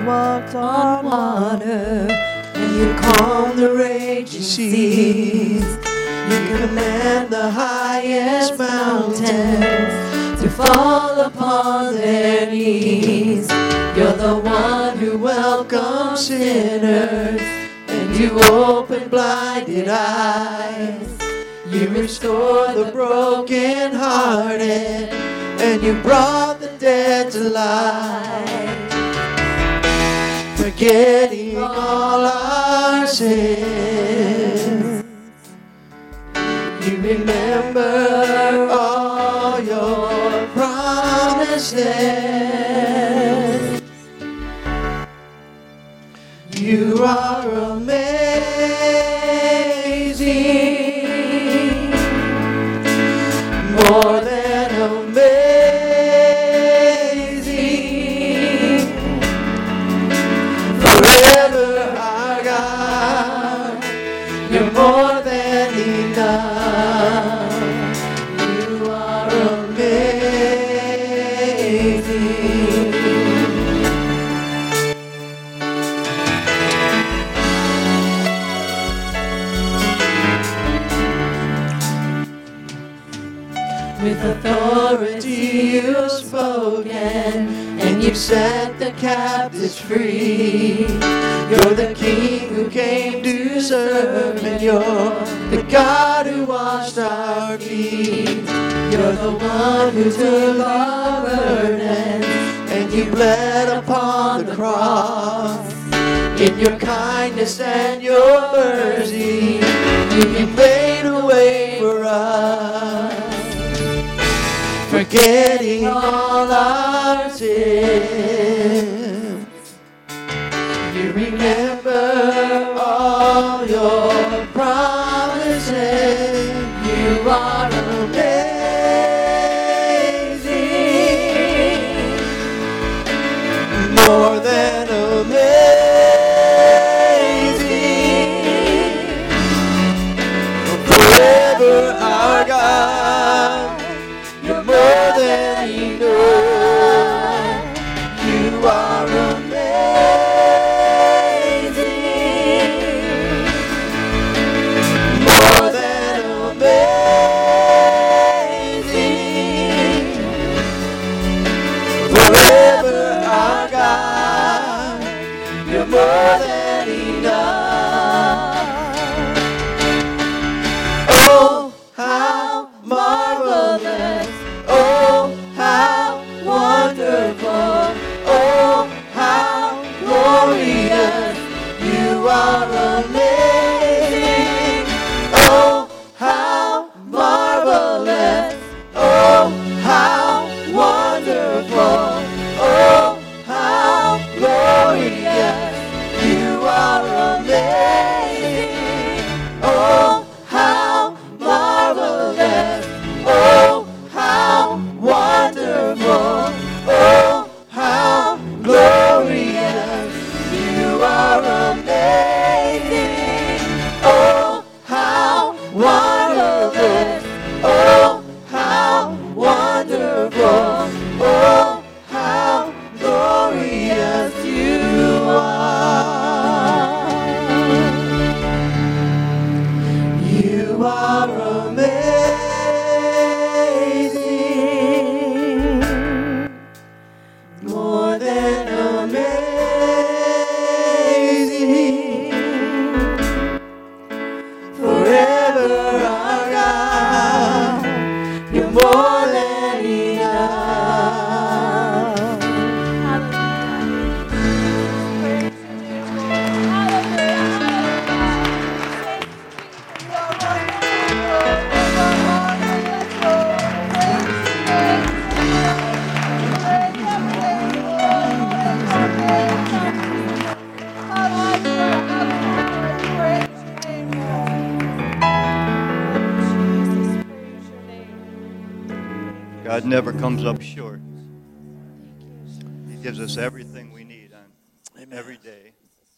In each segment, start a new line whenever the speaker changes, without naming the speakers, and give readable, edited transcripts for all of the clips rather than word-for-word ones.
walked on water, and you calm the raging seas. You command the highest mountains to fall upon their knees. You're the one who welcomes sinners, and you open blinded eyes. You restore the broken-hearted, and you brought the dead to life. Forgetting all our sins, you remember all your promises. You are amazing, more than amazing. Forever our God, you're more than enough. You are amazing. With authority you've spoken, and you've set the captives free. You're the King who came to serve, and you're the God who washed our feet. You're the one who took our burdens, and you bled upon the cross. In your kindness and your mercy, you made a way for us. Forgetting all our sins, you remember all your promises. You are amazing, more than amazing. Forever our God, you're more than enough. You are amazing, more than amazing. Forever our God, you're more than enough. Oh, how marvelous. Oh, how wonderful. Oh, how glorious. You are amazing. Oh, how marvelous. Oh, how wonderful. Oh, how glorious. You are amazing. Oh, how marvelous. Oh, how wonderful, oh, how glorious. You are amazing, oh, how marvelous, oh, how wonderful, oh, how glorious you are. You are amazing, more than amazing. Forever our God, you're more than enough.
God never comes up short. He gives us everything we need on every day.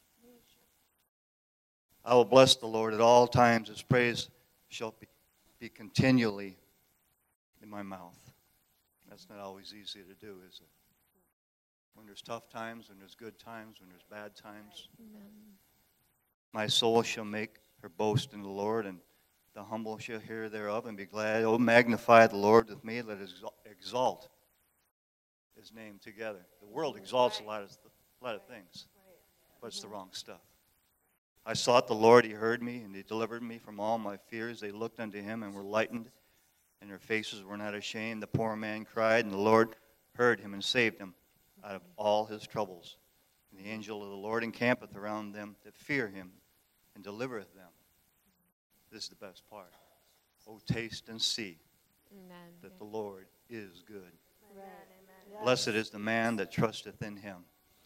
I will bless the Lord at all times. His praise shall be continually in my mouth. That's not always easy to do, is it? I wonder there's tough times, when there's good times, when there's bad times.
Amen.
My soul shall make her boast in the Lord, and the humble shall hear thereof and be glad. Oh, magnify the Lord with me. Let us exalt his name together. The world exalts a lot of things, but it's the wrong stuff. I sought the Lord, he heard me, and he delivered me from all my fears. They looked unto him and were lightened, and their faces were not ashamed. The poor man cried, and the Lord heard him and saved him out of all his troubles. And the angel of the Lord encampeth around them that fear him and delivereth them. This is the best part. Oh, taste and see
Amen.
that the Lord is good.
Amen. Amen.
Blessed is the man that trusteth in him.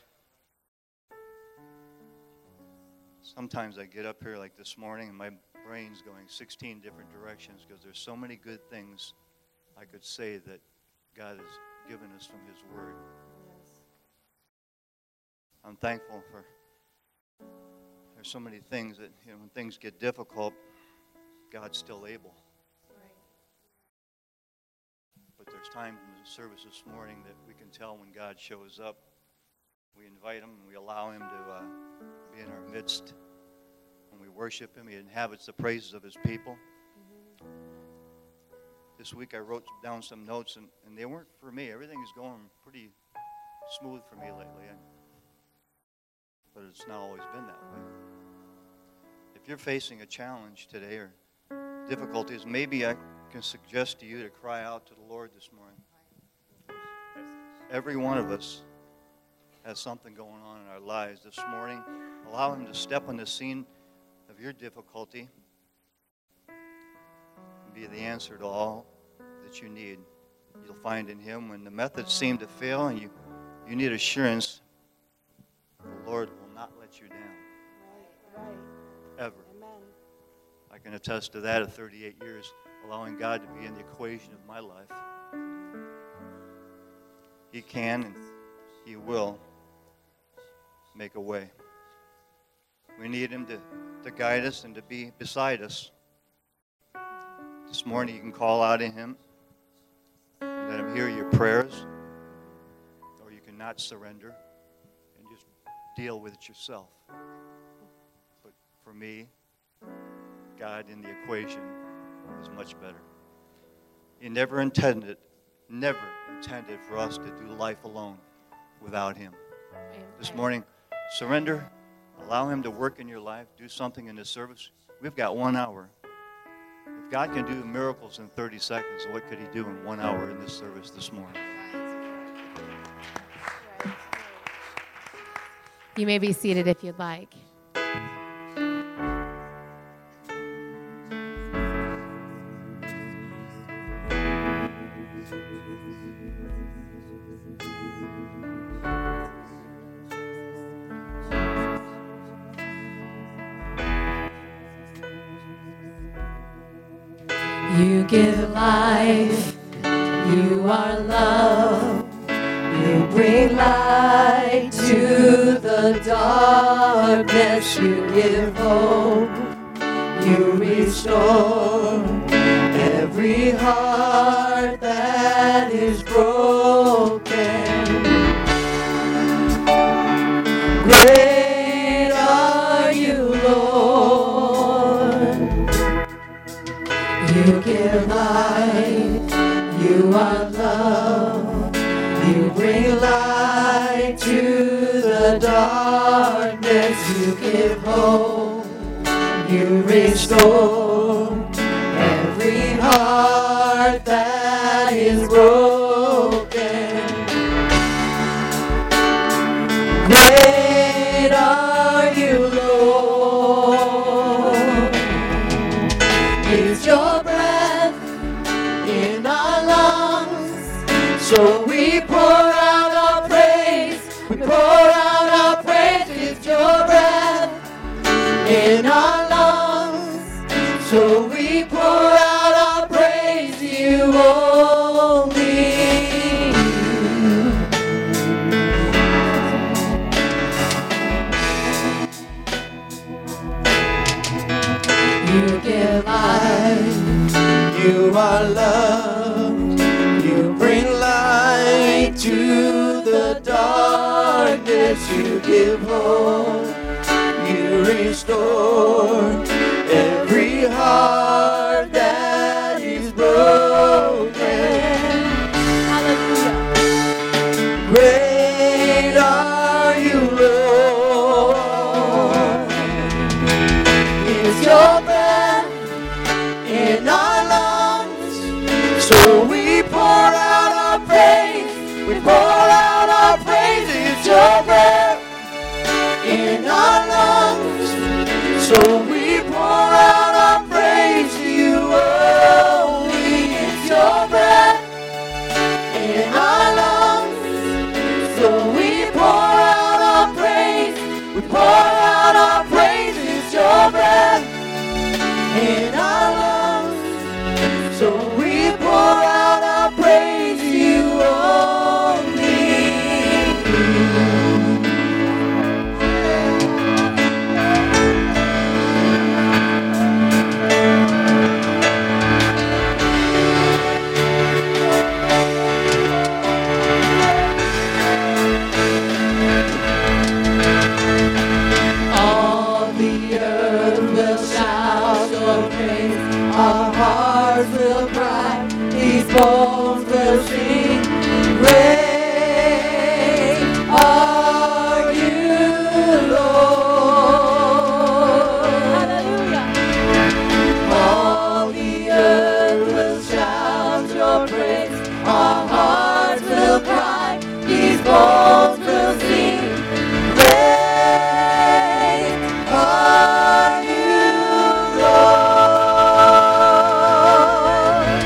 Sometimes I get up here like this morning and my brain's going 16 different directions because there's so many good things I could say that God has given us from his word. I'm thankful for there's so many things that, when things get difficult, God's still able.
Right.
But there's times in the service this morning that we can tell when God shows up. We invite him and we allow him to be in our midst. When we worship him, he inhabits the praises of his people. Mm-hmm. This week I wrote down some notes, and they weren't for me. Everything is going pretty smooth for me lately, but it's not always been that way. If you're facing a challenge today or difficulties, maybe I can suggest to you to cry out to the Lord this morning. Every one of us has something going on in our lives this morning. Allow him to step on the scene of your difficulty and be the answer to all that you need. You'll find in him when the methods seem to fail and you need assurance, the Lord will not let you down.
Right.
Ever.
Amen.
I can attest to that of 38 years, allowing God to be in the equation of my life. He can and he will make a way. We need him to guide us and to be beside us. This morning you can call out to him and let him hear your prayers, or you can not surrender and just deal with it yourself. But for me, God in the equation is much better. He never intended for us to do life alone without him.
Amen.
This morning, surrender. Allow him to work in your life. Do something in this service. We've got 1 hour. If God can do miracles in 30 seconds, what could he do in 1 hour in this service this morning?
You may be seated if you'd like.
You give life, you are love, you bring light to the darkness, you give hope, you restore every heart that is broken. Great are you, Lord. You give light, you are love, you bring light to the darkness, you give hope, you restore every heart that is broken. Great are you, Lord. It's your breath in our lungs, so we pour out our praise. We pour out our praise. It's your breath in our lungs, so we pour out our praise. You only. You give life, you are loved, you bring light to the dark. darkness you give hope. You restore every heart that is broken.
Hallelujah.
Great are you, Lord. It's your breath in our lungs, so we pour out our praise. We pour out our praise. It's your breath in our lungs, so we pour out our praise to you only. It's your breath in our lungs, so we pour out our praise. We pour out our praise. It's your breath in our lungs, so we pour out our praise to you only. All the earth will shout your praise. Our hearts will cry. These bones will sing. Great are you, Lord.
Hallelujah.
All the earth will shout your praise. Our hearts will cry. These bones will sing. Great are you, Lord.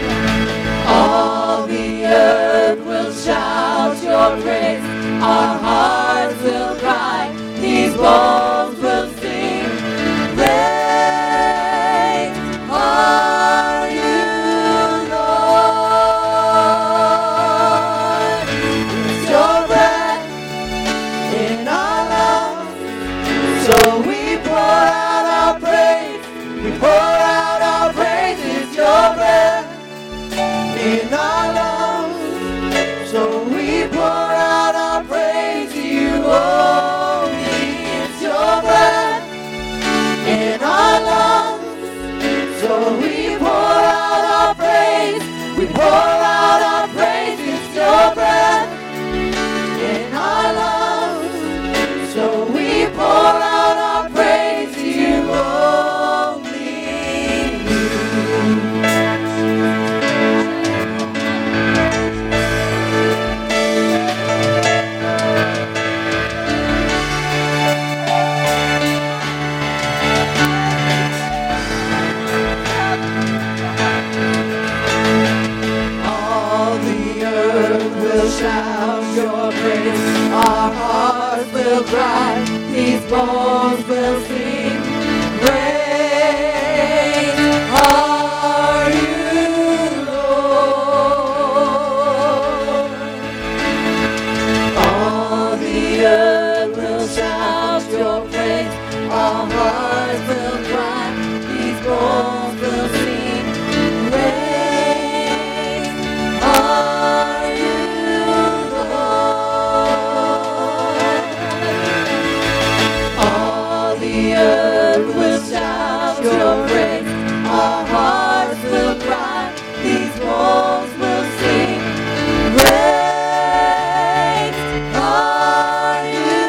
All the earth will shout your praise. Our hearts will cry. These bones will sing. Great are you, Lord. It's your breath in our lungs, so we pour out our praise. We pour out our praise. It's your breath in our lungs, so we pour out our praise to you only. It's your breath in our lungs, so we pour out our praise. We pour out our praise. It's your breath in our lungs, so we pour out our praise to you only. All the earth will shout your praise. Our hearts will cry. These bones will sing. Great are you, Lord. All the earth will shout your praise. Our hearts will cry. These bones will sing. Great are you, Lord. All the earth will shout your praise. Our hearts will cry. These bones will sing. Great are you,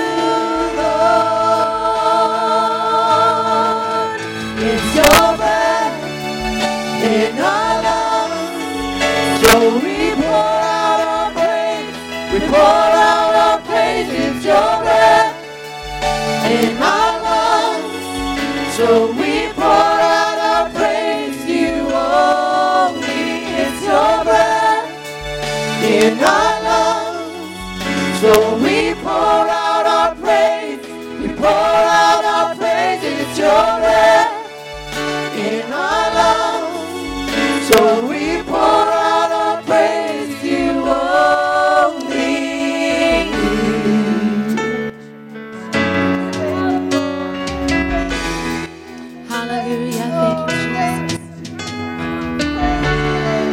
Lord. It's your breath in our lungs, so we pour out our praise. We pour out our praise. It's your breath in our lungs, so we pour out our praise to you only. It's your breath in our lungs, so we pour out our praise. We pour out our praise. It's your breath in our lungs, so we pour out our praise to you only.
Hallelujah. Thank you, Jesus.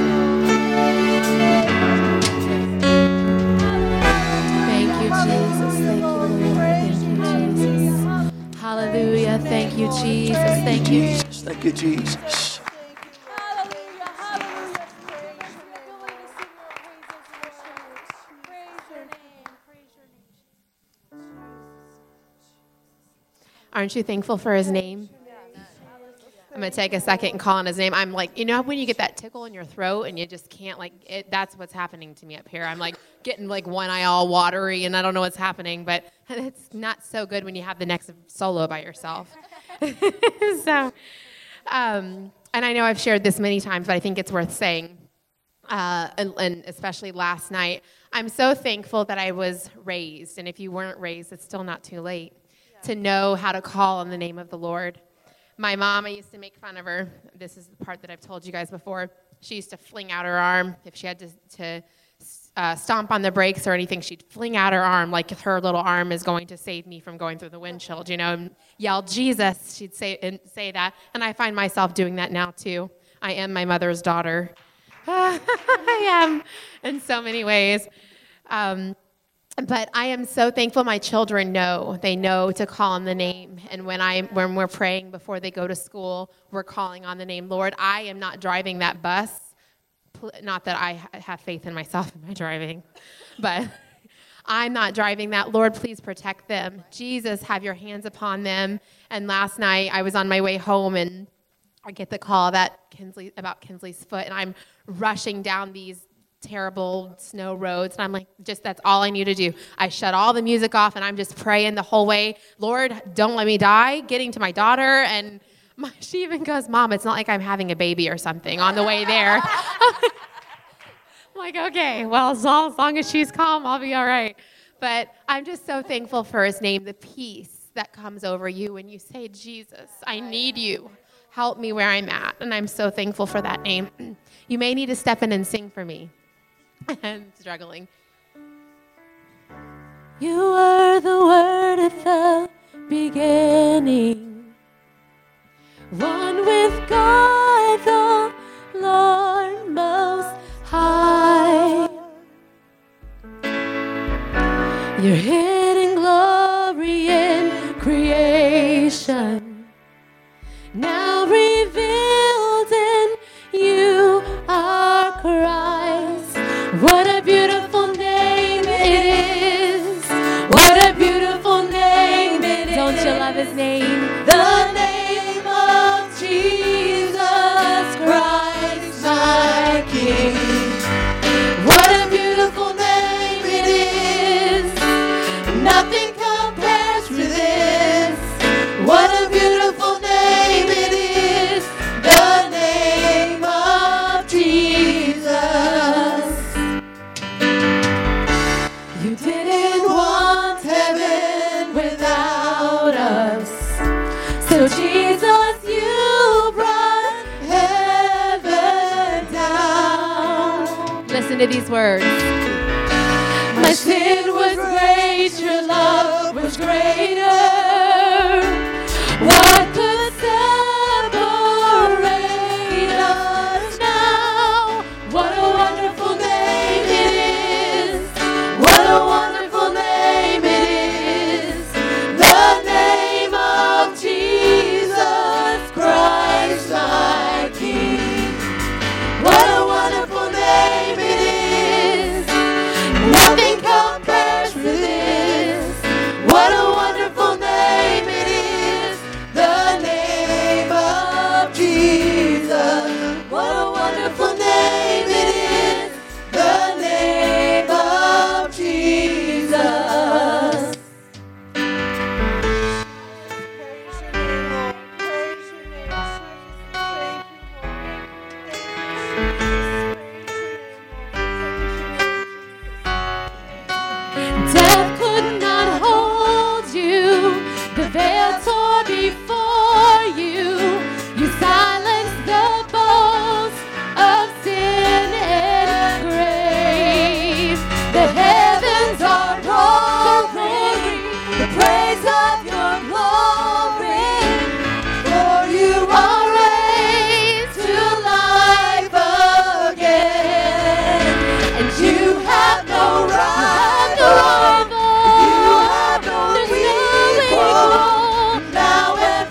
Thank you, Jesus. Thank you, Jesus. Thank you.
Thank you, Jesus.
Aren't you thankful for his name? I'm going to take a second and call on his name. I'm like, you know when you get that tickle in your throat and you just can't, like, that's what's happening to me up here. I'm like getting like one eye all watery and I don't know what's happening, but it's not so good when you have the next solo by yourself. So, and I know I've shared this many times, but I think it's worth saying, and especially last night, I'm so thankful that I was raised. And if you weren't raised, it's still not too late to know how to call on the name of the Lord. My mom, I used to make fun of her. This is the part that I've told you guys before. She used to fling out her arm. If she had to stomp on the brakes or anything, she'd fling out her arm like her little arm is going to save me from going through the windshield, and yell, Jesus, she'd say that. And I find myself doing that now, too. I am my mother's daughter. I am in so many ways. But I am so thankful my children know. They know to call on the name. And when we're praying before they go to school, we're calling on the name. Lord, I am not driving that bus. Not that I have faith in myself in my driving, but I'm not driving that. Lord, please protect them. Jesus, have your hands upon them. And last night I was on my way home and I get the call about Kinsley's foot, and I'm rushing down these terrible snow roads, and I'm like, that's all I need to do. I shut all the music off, and I'm just praying the whole way, Lord, don't let me die, getting to my daughter, and she even goes, Mom, it's not like I'm having a baby or something on the way there. I'm like, okay, well, as long as she's calm, I'll be all right. But I'm just so thankful for his name, the peace that comes over you when you say, Jesus, I need you. Help me where I'm at. And I'm so thankful for that name. You may need to step in and sing for me. I'm struggling.
You were the Word at the beginning, one with God the Lord Most High. Your hidden glory in creation, now revealed in you are Christ. What a beautiful name it is. What a beautiful name it is.
Don't you love his name?
The name of Jesus Christ, my King. What a beautiful name it is. Nothing compares with this. What a beautiful name it is. The name of Jesus. You didn't want heaven without us. So Jesus, you brought heaven down.
Listen to these words.
My sin was great, your love was greater. What could separate us now? What a wonderful name it is. What a wonderful name it is. The name of Jesus Christ, my King. What a wonderful name it is. Nothing compares with this. What a wonderful name it is. The name of Jesus. What a wonderful name it is. The name of Jesus. Death could not hold you. The veil tore before you. You silenced the boast of sin and grave. The heavens are roaring the praise of your glory. For you are raised to life again. And you have no rival. You have no equal. Now and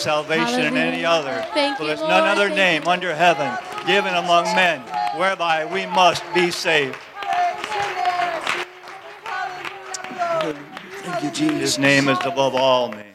salvation in any other.
Thank
For
you,
there's
Lord.
none other
Thank
name under heaven given among men whereby we must be saved.
Thank you, Jesus.
His name is above all names.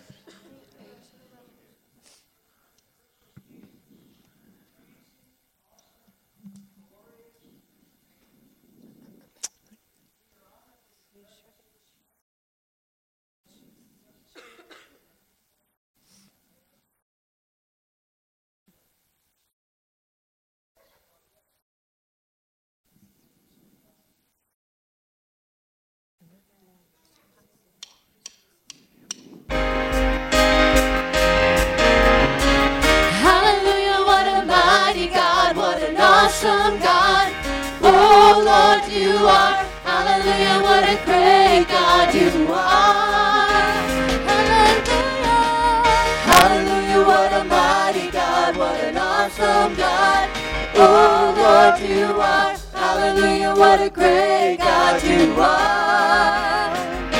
Hallelujah, what a mighty God, what an awesome God. Oh Lord, you are. Hallelujah, what a great God you are. Hallelujah. Hallelujah, what a mighty God, what an awesome God. Oh Lord, you are. Hallelujah, what a great God you are.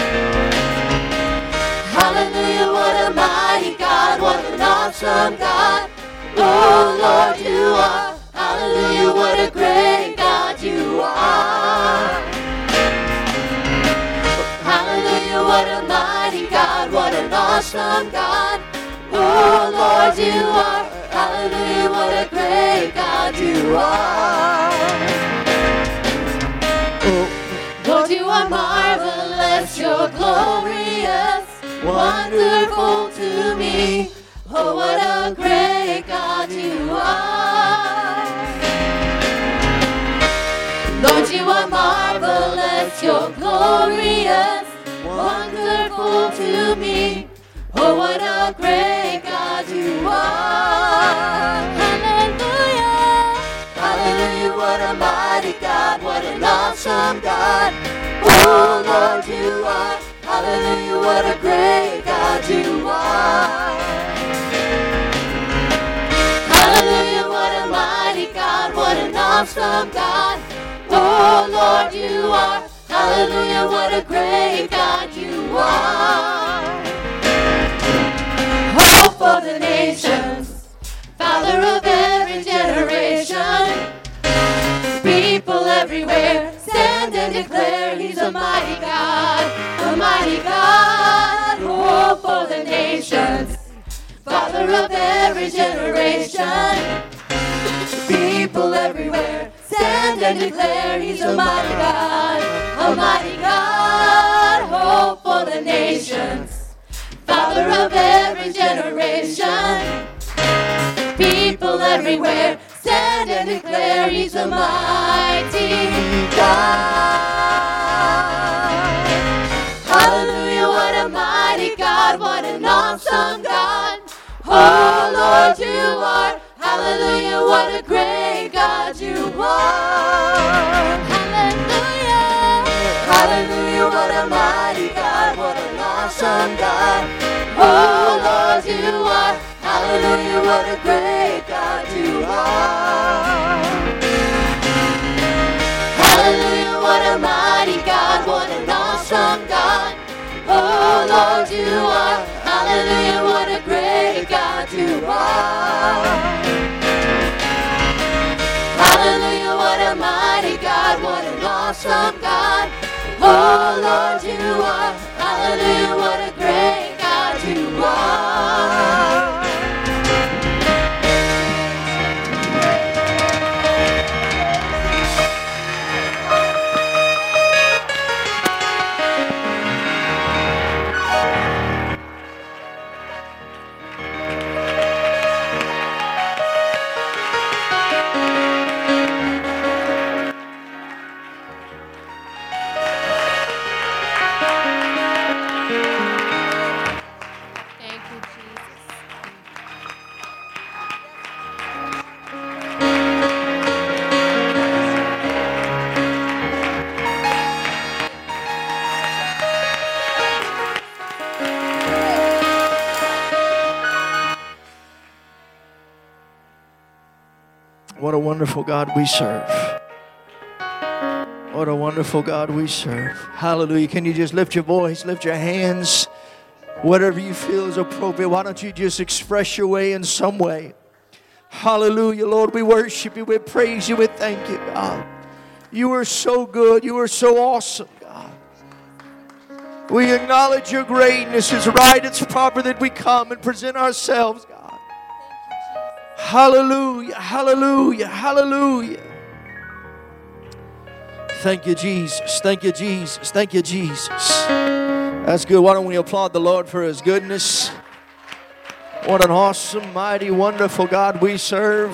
Hallelujah, what a mighty God, what an awesome God. Oh Lord, you are. Hallelujah, what a great God you are. Hallelujah, what a mighty God, what an awesome God. Oh Lord, you are. Hallelujah, what a great God you are. Lord, you are marvelous, you're glorious, wonderful to me. Oh, what a great God you are. Lord, you are marvelous, you're glorious, wonderful to me. Oh, what a great God you are. Hallelujah. Hallelujah, what a mighty God, what an awesome God. Oh, Lord, you are. Hallelujah, what a great God you are. Hallelujah, what a mighty God, what an awesome God. Oh, Lord, you are. Hallelujah, what a great God you are. Hope for the nations, Father of every generation. People everywhere stand and declare He's a mighty God, a mighty God. Hope for the nations, Father of every generation. People everywhere stand and declare He's a mighty God, a mighty God. Hope for the nations, Father of every generation. People everywhere stand and declare He's a mighty God. Hallelujah, what a mighty God, what an awesome God. Oh Lord, you are. Hallelujah, what a great God you are. Hallelujah. Hallelujah, what a mighty God, what an awesome God. Oh Lord, you are. Hallelujah, what a great God you are. Hallelujah, what a mighty God, what an awesome God. Oh Lord, you are. Hallelujah, what a great God you are. Hallelujah, what a mighty God, what an awesome God. Oh Lord, you are. Hallelujah, what a great God you are.
Thank you, Jesus.
What a wonderful God we serve. What a wonderful God we serve. Hallelujah. Can you just lift your voice, lift your hands? Whatever you feel is appropriate, why don't you just express your way in some way? Hallelujah, Lord. We worship you. We praise you. We thank you, God. You are so good. You are so awesome, God. We acknowledge your greatness. It's right. It's proper that we come and present ourselves, God. Hallelujah, hallelujah, hallelujah. Thank you, Jesus. Thank you, Jesus. Thank you, Jesus. That's good. Why don't we applaud the Lord for His goodness? What an awesome, mighty, wonderful God we serve.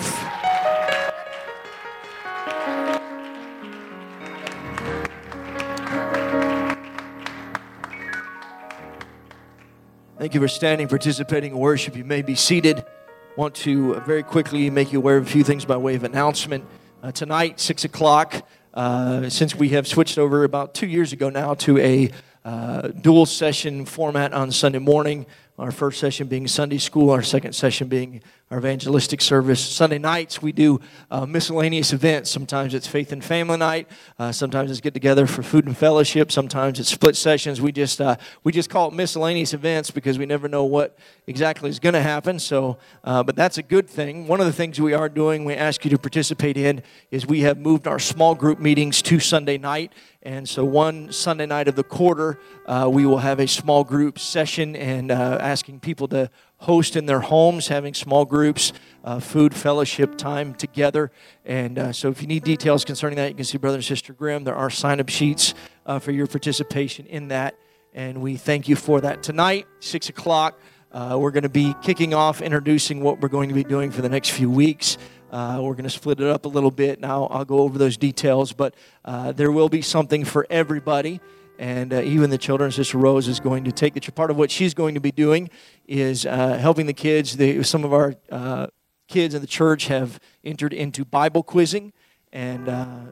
Thank you for standing, participating in worship. You may be seated. Want to very quickly make you aware of a few things by way of announcement. Tonight, 6 o'clock, since we have switched over about 2 years ago now to a dual session format on Sunday morning. Our first session being Sunday school, our second session being our evangelistic service. Sunday nights we do miscellaneous events. Sometimes it's faith and family night. Sometimes it's get together for food and fellowship. Sometimes it's split sessions. We just call it miscellaneous events because we never know what exactly is going to happen. So, but that's a good thing. One of the things we are doing, we ask you to participate in, is we have moved our small group meetings to Sunday night. And so one Sunday night of the quarter, we will have a small group session and asking people to host in their homes, having small groups, food, fellowship time together. And so if you need details concerning that, you can see Brother and Sister Grimm. There are sign-up sheets for your participation in that. And we thank you for that. Tonight, 6 o'clock, we're going to be kicking off, introducing what we're going to be doing for the next few weeks. We're going to split it up a little bit. Now I'll go over those details, but there will be something for everybody. And even the children, Sister Rose is going to take it. Part of what she's going to be doing is helping the kids. Some of our kids in the church have entered into Bible quizzing. And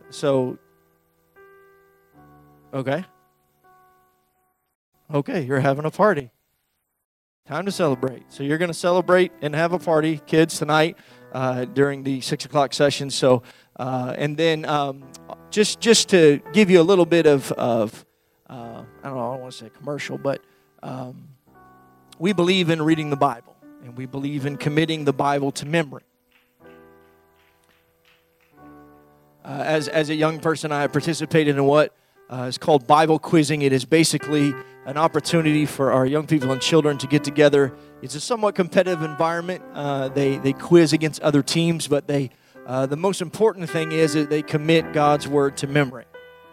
okay, you're having a party. Time to celebrate. So you're going to celebrate and have a party, kids, tonight during the 6 o'clock session. So, and then just to give you a little bit of I don't know, I don't want to say commercial, but we believe in reading the Bible, and we believe in committing the Bible to memory. As a young person, I participated in what is called Bible quizzing. It is basically an opportunity for our young people and children to get together. It's a somewhat competitive environment. They quiz against other teams, but the most important thing is that they commit God's Word to memory.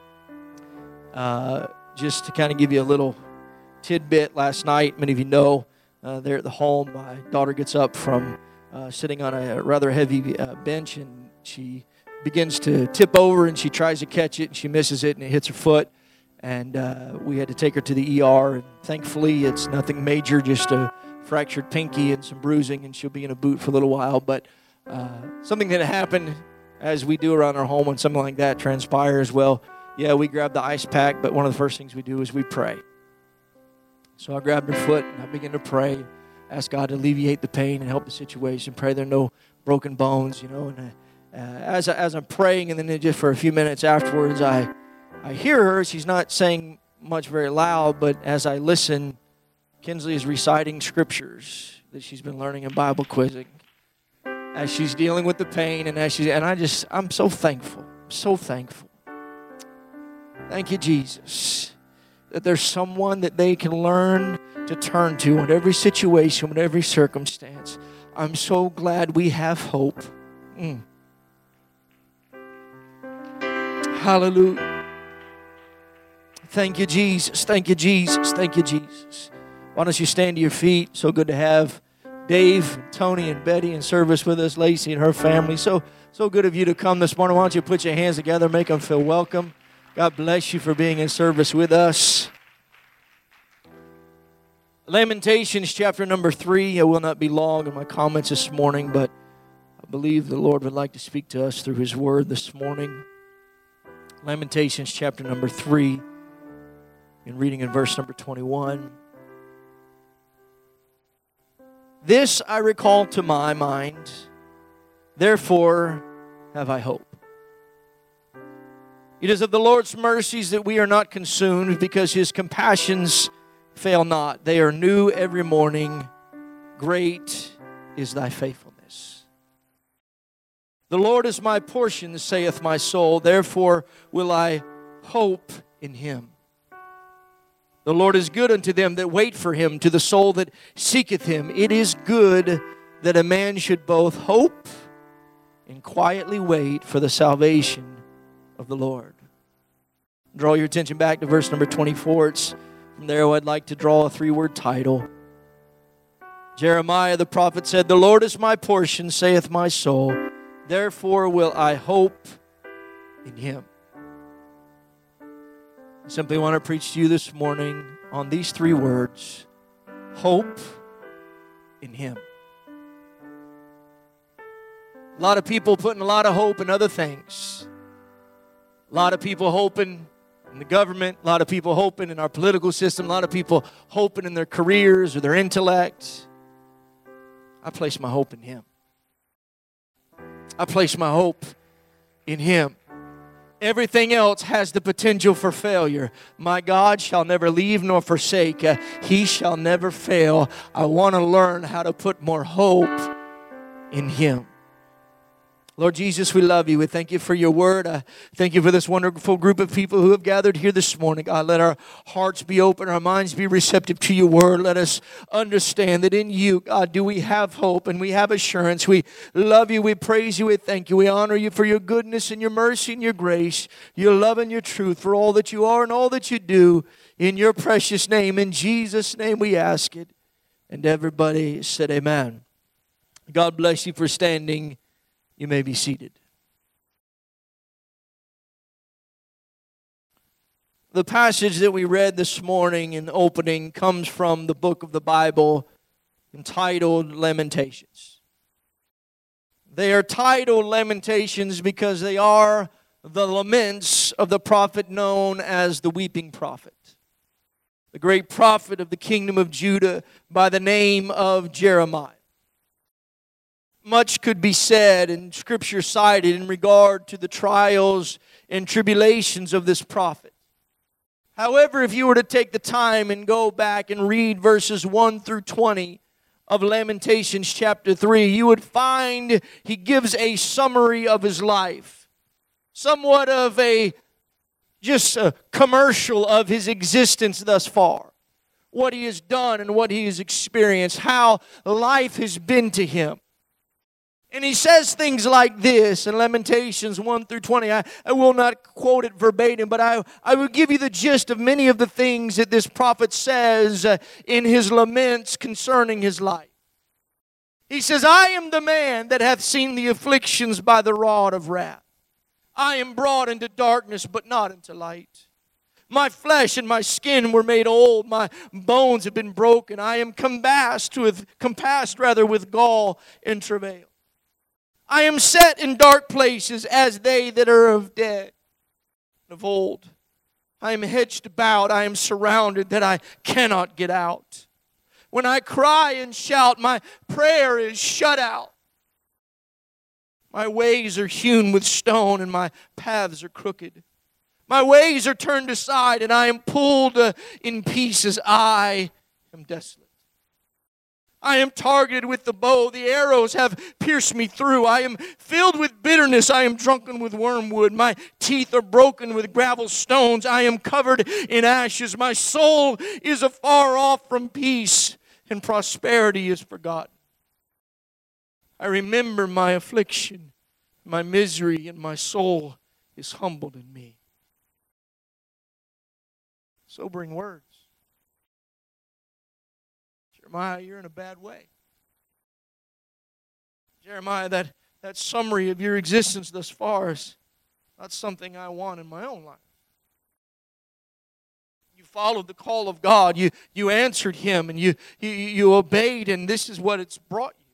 Just to kind of give you a little tidbit, last night, many of you know, there at the home, my daughter gets up from sitting on a rather heavy bench, and she begins to tip over, and she tries to catch it, and she misses it, and it hits her foot. And we had to take her to the ER, and thankfully it's nothing major, just a fractured pinky and some bruising, and she'll be in a boot for a little while. But something that happened, as we do around our home when something like that transpires, well, yeah, we grab the ice pack, but one of the first things we do is we pray. So I grabbed her foot, and I began to pray, ask God to alleviate the pain and help the situation, pray there are no broken bones, And as I'm praying, and then just for a few minutes afterwards, I hear her. She's not saying much very loud, but as I listen, Kinsley is reciting scriptures that she's been learning in Bible quizzing as she's dealing with the pain, and I'm so thankful, so thankful. Thank you, Jesus, that there's someone that they can learn to turn to in every situation, in every circumstance. I'm so glad we have hope. Hallelujah. Thank you, Jesus. Thank you, Jesus. Thank you, Jesus. Why don't you stand to your feet? So good to have Dave, and Tony, and Betty in service with us, Lacey and her family. So good of you to come this morning. Why don't you put your hands together, make them feel welcome. God bless you for being in service with us. Lamentations chapter number 3. I will not be long in my comments this morning, but I believe the Lord would like to speak to us through His Word this morning. Lamentations chapter number 3, and reading in verse number 21. This I recall to my mind, therefore have I hope. It is of the Lord's mercies that we are not consumed, because His compassions fail not. They are new every morning. Great is thy faithfulness. The Lord is my portion, saith my soul. Therefore will I hope in him. The Lord is good unto them that wait for him, to the soul that seeketh him. It is good that a man should both hope and quietly wait for the salvation of the Lord. Draw your attention back to verse number 24. It's from there I'd like to draw a 3-word title. Jeremiah the prophet said, The Lord is my portion, saith my soul. Therefore will I hope in him. I simply want to preach to you this morning on these 3 words. Hope in him. A lot of people putting a lot of hope in other things. A lot of people hoping in the government. A lot of people hoping in our political system. A lot of people hoping in their careers or their intellect. I place my hope in him. I place my hope in him. Everything else has the potential for failure. My God shall never leave nor forsake. He shall never fail. I want to learn how to put more hope in him. Lord Jesus, we love you. We thank you for your word. I thank you for this wonderful group of people who have gathered here this morning. God, let our hearts be open, our minds be receptive to your word. Let us understand that in you, God, do we have hope and we have assurance. We love you, we praise you, we thank you. We honor you for your goodness and your mercy and your grace, your love and your truth, for all that you are and all that you do. In your precious name, in Jesus' name we ask it. And everybody said amen. God bless you for standing. You may be seated. The passage that we read this morning in opening comes from the book of the Bible entitled Lamentations. They are titled Lamentations because they are the laments of the prophet known as the weeping prophet. The great prophet of the kingdom of Judah by the name of Jeremiah. Much could be said and Scripture cited in regard to the trials and tribulations of this prophet. However, if you were to take the time and go back and read verses 1 through 20 of Lamentations chapter 3, you would find he gives a summary of his life. Somewhat of a commercial of his existence thus far. What he has done and what he has experienced. How life has been to him. And he says things like this in Lamentations 1 through 20. I will not quote it verbatim, but I will give you the gist of many of the things that this prophet says in his laments concerning his life. He says, I am the man that hath seen the afflictions by the rod of wrath. I am brought into darkness, but not into light. My flesh and my skin were made old. My bones have been broken. I am compassed with gall and travail. I am set in dark places as they that are of dead of old. I am hedged about, I am surrounded, that I cannot get out. When I cry and shout, my prayer is shut out. My ways are hewn with stone, and my paths are crooked. My ways are turned aside, and I am pulled in pieces. I am desolate. I am targeted with the bow. The arrows have pierced me through. I am filled with bitterness. I am drunken with wormwood. My teeth are broken with gravel stones. I am covered in ashes. My soul is afar off from peace, and prosperity is forgotten. I remember my affliction, my misery, and my soul is humbled in me. Sobering words. Jeremiah, you're in a bad way. Jeremiah, that summary of your existence thus far is not something I want in my own life. You followed the call of God. You answered Him, and you obeyed, and this is what it's brought you.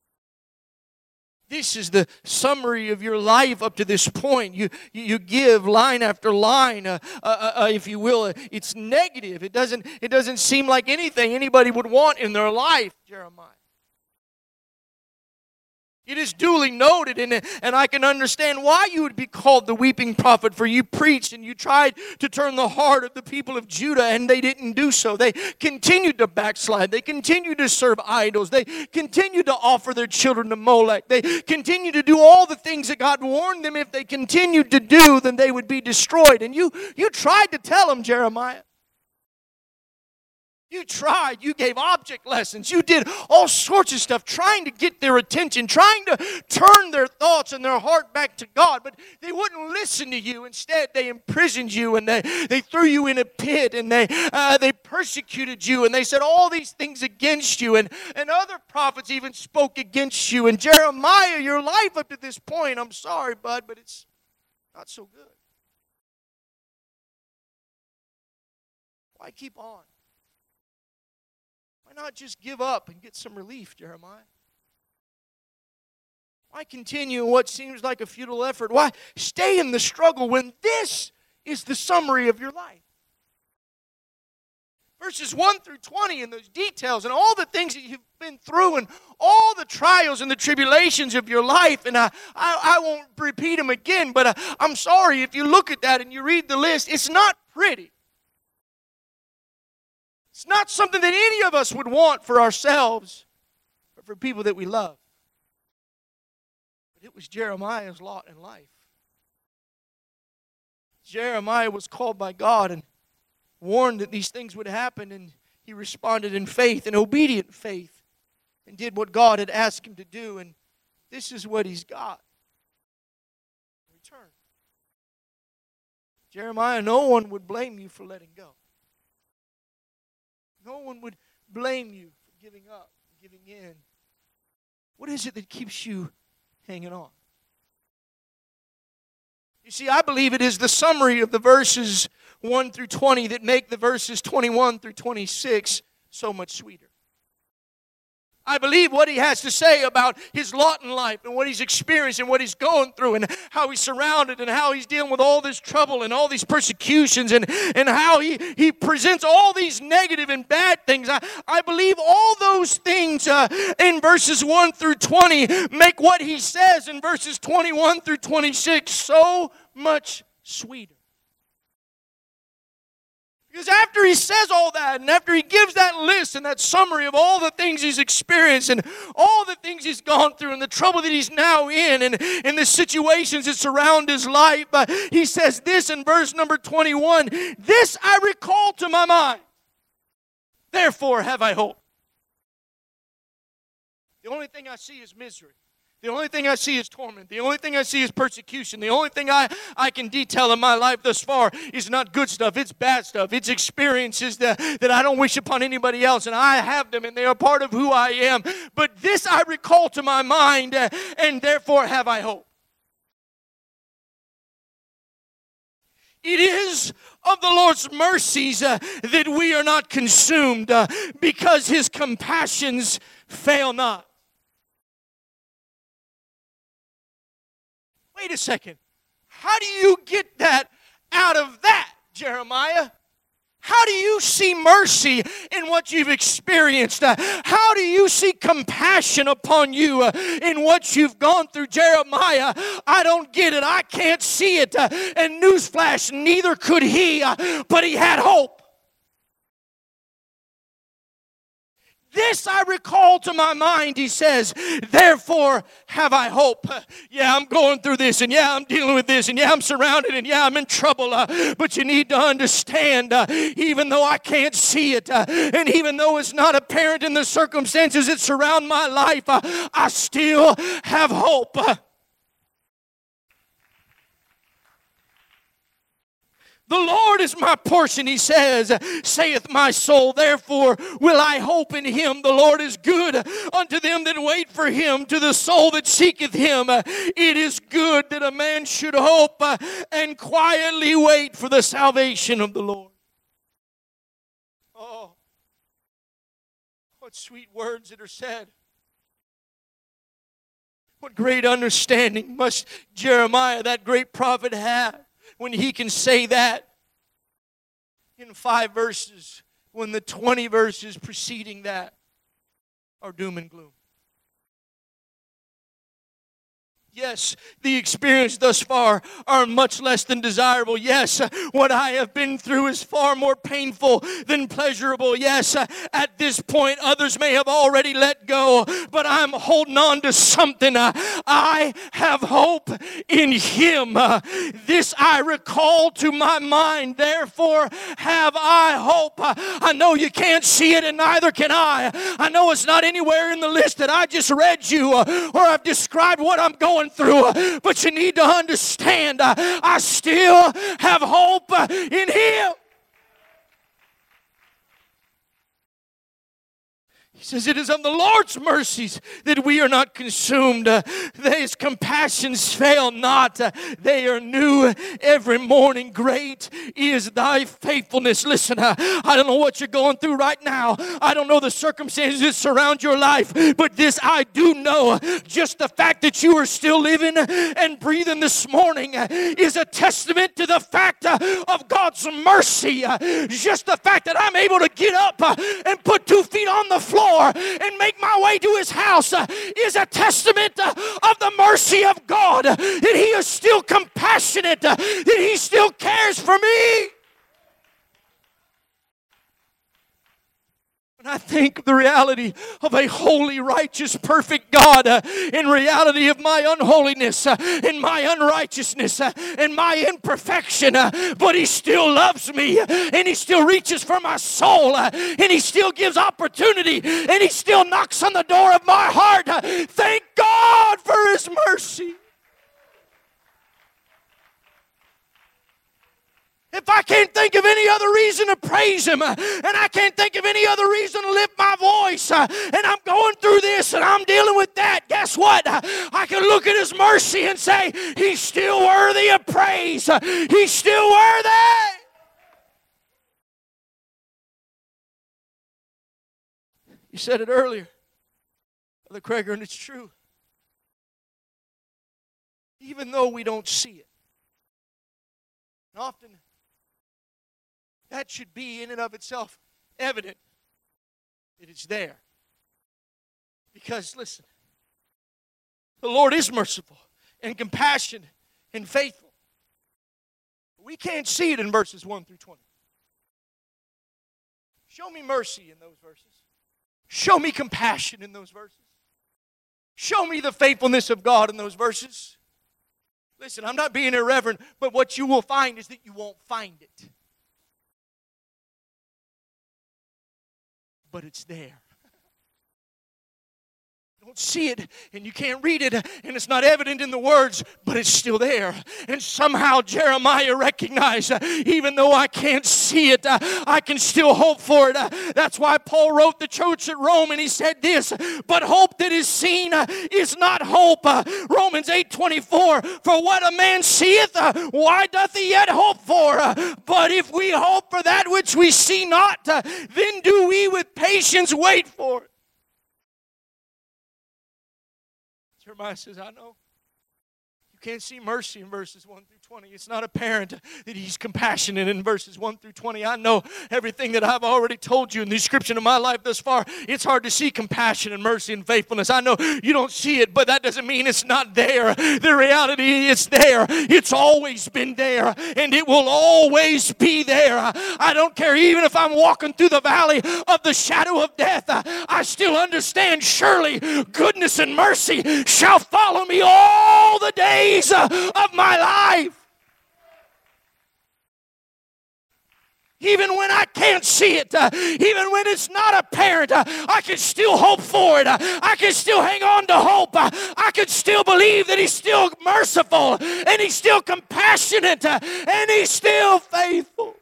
This is the summary of your life up to this point. You give line after line, if you will. It's negative. It doesn't seem like anything anybody would want in their life, Jeremiah.
It is duly noted, and I can understand why you would be called the weeping prophet, for you preached and you tried to turn the heart of the people of Judah, and they didn't do so. They continued to backslide. They continued to serve idols. They continued to offer their children to Molech. They continued to do all the things that God warned them if they continued to do, then they would be destroyed. And you tried to tell them, Jeremiah. You tried. You gave object lessons. You did all sorts of stuff trying to get their attention, trying to turn their thoughts and their heart back to God. But they wouldn't listen to you. Instead, they imprisoned you and they threw you in a pit and they persecuted you and they said all these things against you. And other prophets even spoke against you. And Jeremiah, your life up to this point, I'm sorry, bud, but it's not so good. Why keep on? Why not just give up and get some relief, Jeremiah? Why continue in what seems like a futile effort? Why stay in the struggle when this is the summary of your life? Verses 1 through 20 and those details and all the things that you've been through and all the trials and the tribulations of your life. And I won't repeat them again, but I'm sorry if you look at that and you read the list, it's not pretty. It's not something that any of us would want for ourselves or for people that we love. But it was Jeremiah's lot in life. Jeremiah was called by God and warned that these things would happen, and he responded in faith, in obedient faith, and did what God had asked him to do, and this is what he's got in return. Jeremiah, no one would blame you for letting go. No one would blame you for giving up, giving in. What is it that keeps you hanging on? You see, I believe it is the summary of the verses 1 through 20 that make the verses 21 through 26 so much sweeter. I believe what he has to say about his lot in life and what he's experienced and what he's going through and how he's surrounded and how he's dealing with all this trouble and all these persecutions and how he presents all these negative and bad things. I believe all those things in verses 1 through 20 make what he says in verses 21 through 26 so much sweeter. Because after he says all that, and after he gives that list and that summary of all the things he's experienced and all the things he's gone through and the trouble that he's now in and the situations that surround his life, he says this in verse number 21, "This I recall to my mind, therefore have I hope." The only thing I see is misery. The only thing I see is torment. The only thing I see is persecution. The only thing I can detail in my life thus far is not good stuff. It's bad stuff. It's experiences that I don't wish upon anybody else. And I have them and they are part of who I am. But this I recall to my mind and therefore have I hope. It is of the Lord's mercies that we are not consumed because his compassions fail not. Wait a second. How do you get that out of that, Jeremiah? How do you see mercy in what you've experienced? How do you see compassion upon you in what you've gone through? Jeremiah, I don't get it. I can't see it. And newsflash, neither could he, but he had hope. This I recall to my mind, he says, therefore have I hope. Yeah, I'm going through this, and yeah, I'm dealing with this, and yeah, I'm surrounded, and yeah, I'm in trouble. But you need to understand, even though I can't see it, and even though it's not apparent in the circumstances that surround my life, I still have hope. The Lord is my portion, he says, saith my soul. Therefore will I hope in him. The Lord is good unto them that wait for him, to the soul that seeketh him. It is good that a man should hope and quietly wait for the salvation of the Lord. Oh, what sweet words that are said. What great understanding must Jeremiah, that great prophet, have when he can say that in 5 verses, when the 20 verses preceding that are doom and gloom. Yes, the experience thus far are much less than desirable. Yes, what I have been through is far more painful than pleasurable. Yes, at this point, others may have already let go, but I'm holding on to something. I have hope in Him. This I recall to my mind. Therefore, have I hope. I know you can't see it, and neither can I. I know it's not anywhere in the list that I just read you or I've described what I'm going through, but you need to understand I still have hope in Him. He says, it is of the Lord's mercies that we are not consumed. His compassions fail not. They are new every morning. Great is thy faithfulness. Listen, I don't know what you're going through right now. I don't know the circumstances that surround your life, but this I do know. Just the fact that you are still living and breathing this morning is a testament to the fact of God's mercy. Just the fact that I'm able to get up and put 2 feet on the floor and make my way to His house is a testament of the mercy of God, that He is still compassionate, that He still cares for me. When I think of the reality of a holy, righteous, perfect God, in reality of my unholiness, in my unrighteousness, in my imperfection, but He still loves me, and He still reaches for my soul, and He still gives opportunity, and He still knocks on the door of my heart. Thank God for His mercy. If I can't think of any other reason to praise Him, and I can't think of any other reason to lift my voice, and I'm going through this and I'm dealing with that, guess what? I can look at His mercy and say, He's still worthy of praise. He's still worthy. You said it earlier, Brother Krager, and it's true. Even though we don't see it, and often that should be in and of itself evident that it's there. Because, listen, the Lord is merciful and compassionate and faithful. We can't see it in verses 1 through 20. Show me mercy in those verses. Show me compassion in those verses. Show me the faithfulness of God in those verses. Listen, I'm not being irreverent, but what you will find is that you won't find it. But it's there. You don't see it and you can't read it and it's not evident in the words, but it's still there. And somehow Jeremiah recognized, even though I can't see it, I can still hope for it. That's why Paul wrote the church at Rome and he said this, but hope that is seen is not hope. Romans 8:24, for what a man seeth, why doth he yet hope for? But if we hope for that which we see not, then do we with patience wait for it. Jeremiah says, I know. You can't see mercy in verses 1 through 20. It's not apparent that He's compassionate in verses 1 through 20. I know everything that I've already told you in the description of my life thus far. It's hard to see compassion and mercy and faithfulness. I know you don't see it, but that doesn't mean it's not there. The reality is there. It's always been there, and it will always be there. I don't care even if I'm walking through the valley of the shadow of death. I still understand surely goodness and mercy shall follow me all the days of my life. Even when I can't see it, even when it's not apparent, I can still hope for it. I can still hang on to hope. I can still believe that He's still merciful and He's still compassionate and He's still faithful.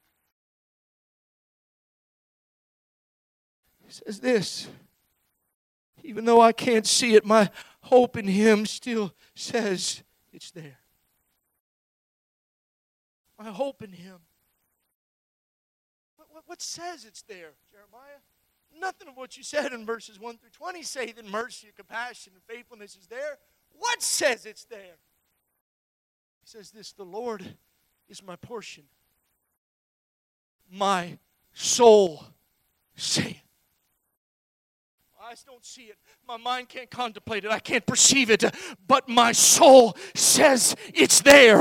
He says this, even though I can't see it, my hope in Him still says it's there. My hope in Him. What says it's there, Jeremiah? Nothing of what you said in verses 1 through 20 say that mercy, compassion, and faithfulness is there. What says it's there? He says this, the Lord is my portion. My soul saith. eyes don't see it. My mind can't contemplate it. I can't perceive it. But my soul says it's there.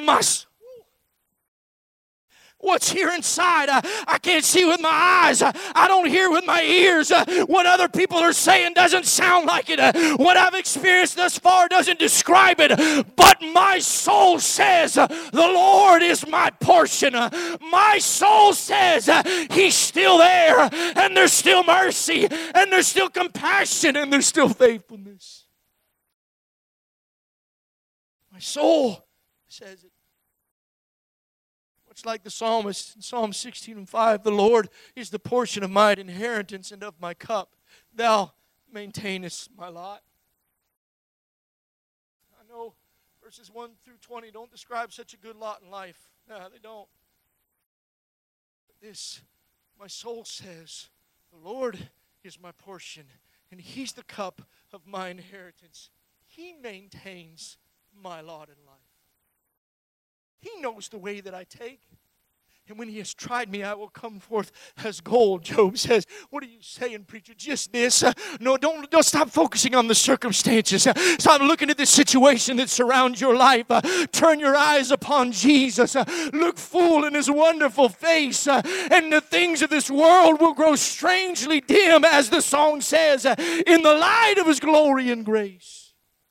What's here inside, I can't see with my eyes. I don't hear with my ears. What other people are saying doesn't sound like it. What I've experienced thus far doesn't describe it. But my soul says, the Lord is my portion. My soul says, He's still there. And there's still mercy. And there's still compassion. And there's still faithfulness. My soul says it. It's like the psalmist in Psalm 16:5, the Lord is the portion of mine inheritance and of my cup. Thou maintainest my lot. I know verses 1 through 20 don't describe such a good lot in life. No, they don't. But this, my soul says, the Lord is my portion, and He's the cup of my inheritance. He maintains my lot in life. He knows the way that I take. And when He has tried me, I will come forth as gold, Job says. What are you saying, preacher? Just this? No, don't stop focusing on the circumstances. Stop looking at the situation that surrounds your life. Turn your eyes upon Jesus. Look full in His wonderful face. And the things of this world will grow strangely dim, as the song says, in the light of His glory and grace.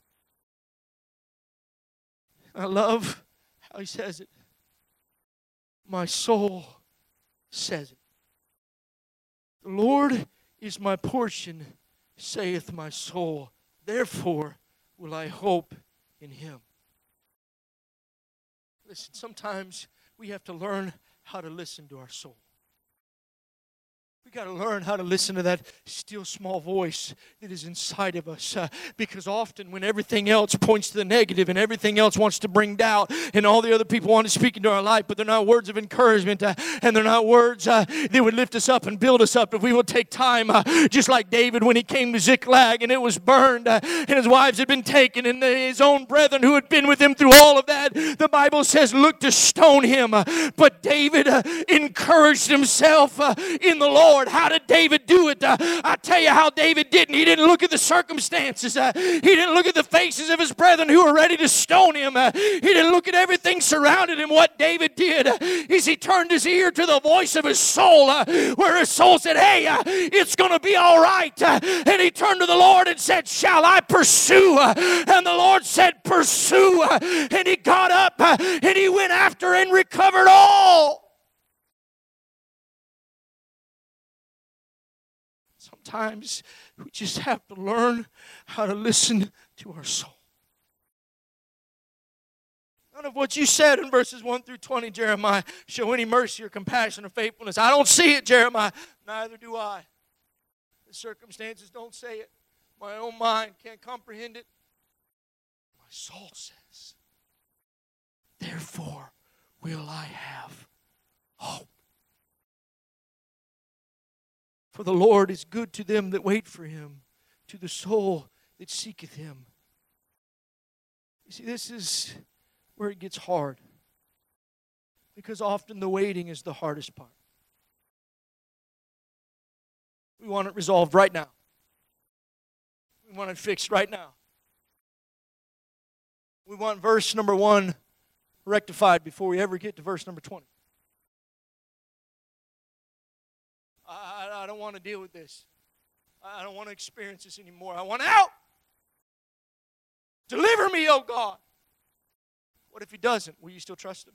I love how he says it. My soul says it. The Lord is my portion, saith my soul. Therefore will I hope in Him. Listen, sometimes we have to learn how to listen to our soul. We got to learn how to listen to that still small voice that is inside of us. Because often when everything else points to the negative and everything else wants to bring doubt and all the other people want to speak into our life, but they're not words of encouragement and they're not words that would lift us up and build us up. If we would take time, just like David when he came to Ziklag and it was burned and his wives had been taken and his own brethren who had been with him through all of that, the Bible says, look to stone him. But David encouraged himself in the Lord. How did David do it? I tell you how David didn't. He didn't look at the circumstances. He didn't look at the faces of his brethren who were ready to stone him. He didn't look at everything surrounding him. What David did is he turned his ear to the voice of his soul, where his soul said, hey, it's going to be all right. And he turned to the Lord and said, shall I pursue? And the Lord said, pursue. And he got up and he went after and recovered all. Sometimes we just have to learn how to listen to our soul. None of what you said in verses 1 through 20, Jeremiah, show any mercy or compassion or faithfulness. I don't see it, Jeremiah. Neither do I. The circumstances don't say it. My own mind can't comprehend it. My soul says, therefore will I have hope. For the Lord is good to them that wait for Him, to the soul that seeketh Him. You see, this is where it gets hard. Because often the waiting is the hardest part. We want it resolved right now. We want it fixed right now. We want verse number 1 rectified before we ever get to verse number 20. I don't want to deal with this. I don't want to experience this anymore. I want out. Deliver me, oh God. What if He doesn't? Will you still trust Him?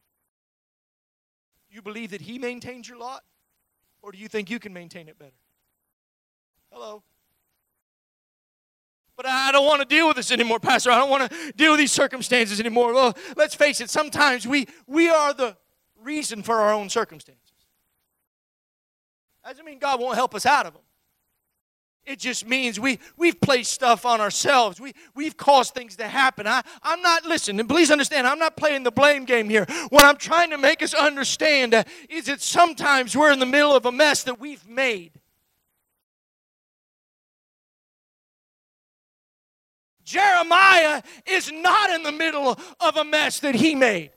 You believe that He maintains your lot? Or do you think you can maintain it better? Hello? But I don't want to deal with this anymore, Pastor. I don't want to deal with these circumstances anymore. Well, let's face it. Sometimes we are the reason for our own circumstances. Doesn't mean God won't help us out of them. It just means we've placed stuff on ourselves. We've caused things to happen. I'm not, listen, and please understand, I'm not playing the blame game here. What I'm trying to make us understand is that sometimes we're in the middle of a mess that we've made. Jeremiah is not in the middle of a mess that he made.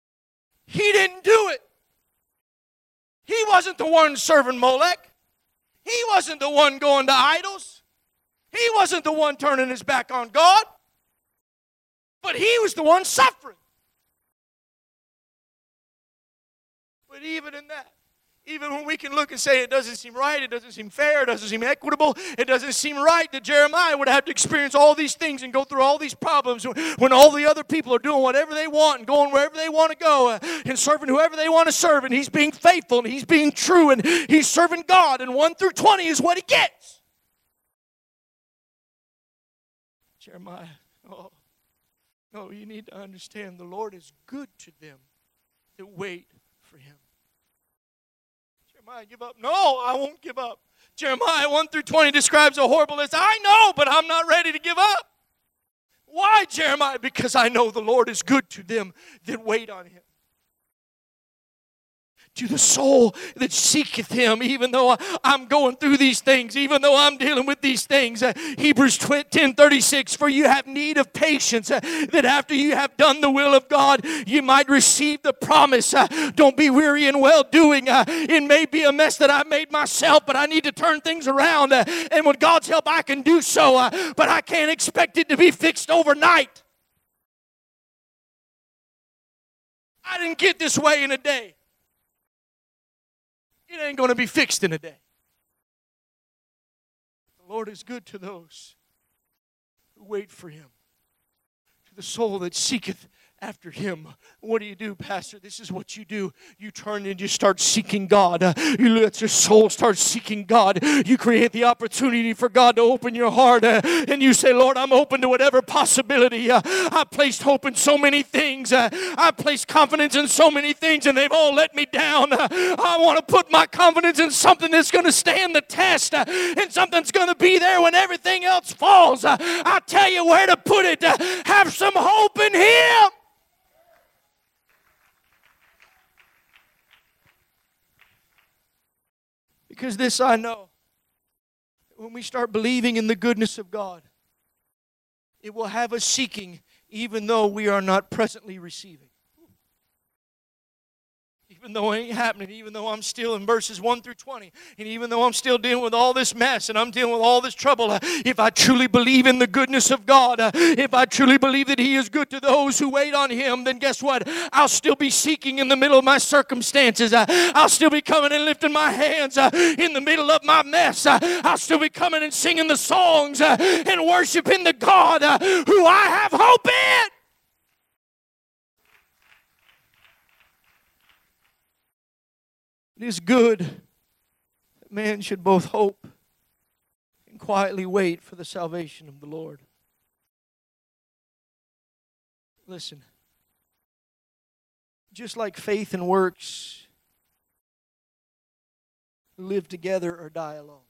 He didn't do it. He wasn't the one serving Molech. He wasn't the one going to idols. He wasn't the one turning his back on God. But he was the one suffering. But even in that, even when we can look and say it doesn't seem right, it doesn't seem fair, it doesn't seem equitable, it doesn't seem right that Jeremiah would have to experience all these things and go through all these problems when all the other people are doing whatever they want and going wherever they want to go and serving whoever they want to serve, and he's being faithful and he's being true and he's serving God, and 1 through 20 is what he gets. Jeremiah, no, you need to understand the Lord is good to them that wait for him. Jeremiah, give up? No, I won't give up. Jeremiah 1 through 20 describes a horrible list. I know, but I'm not ready to give up. Why, Jeremiah? Because I know the Lord is good to them that wait on him. To the soul that seeketh him, even though I'm going through these things, even though I'm dealing with these things. Hebrews 10:36, for you have need of patience, that after you have done the will of God, you might receive the promise. Don't be weary in well-doing. It may be a mess that I made myself, but I need to turn things around. And with God's help, I can do so, but I can't expect it to be fixed overnight. I didn't get this way in a day. It ain't going to be fixed in a day. The Lord is good to those who wait for him, to the soul that seeketh after him. What do you do, Pastor? This is what you do. You turn and you start seeking God. You let your soul start seeking God. You create the opportunity for God to open your heart, and you say, Lord, I'm open to whatever possibility. I placed hope in so many things. I placed confidence in so many things, and they've all let me down. I want to put my confidence in something that's going to stand the test, and something's going to be there when everything else falls. I tell you where to put it. Have some hope in him. Because this I know, when we start believing in the goodness of God, it will have us seeking even though we are not presently receiving. Even though it ain't happening, even though I'm still in verses 1 through 20, and even though I'm still dealing with all this mess and I'm dealing with all this trouble, if I truly believe in the goodness of God, if I truly believe that he is good to those who wait on him, then guess what? I'll still be seeking in the middle of my circumstances. I'll still be coming and lifting my hands in the middle of my mess. I'll still be coming and singing the songs and worshiping the God who I have hope in. It is good that man should both hope and quietly wait for the salvation of the Lord. Listen, just like faith and works live together or die alone,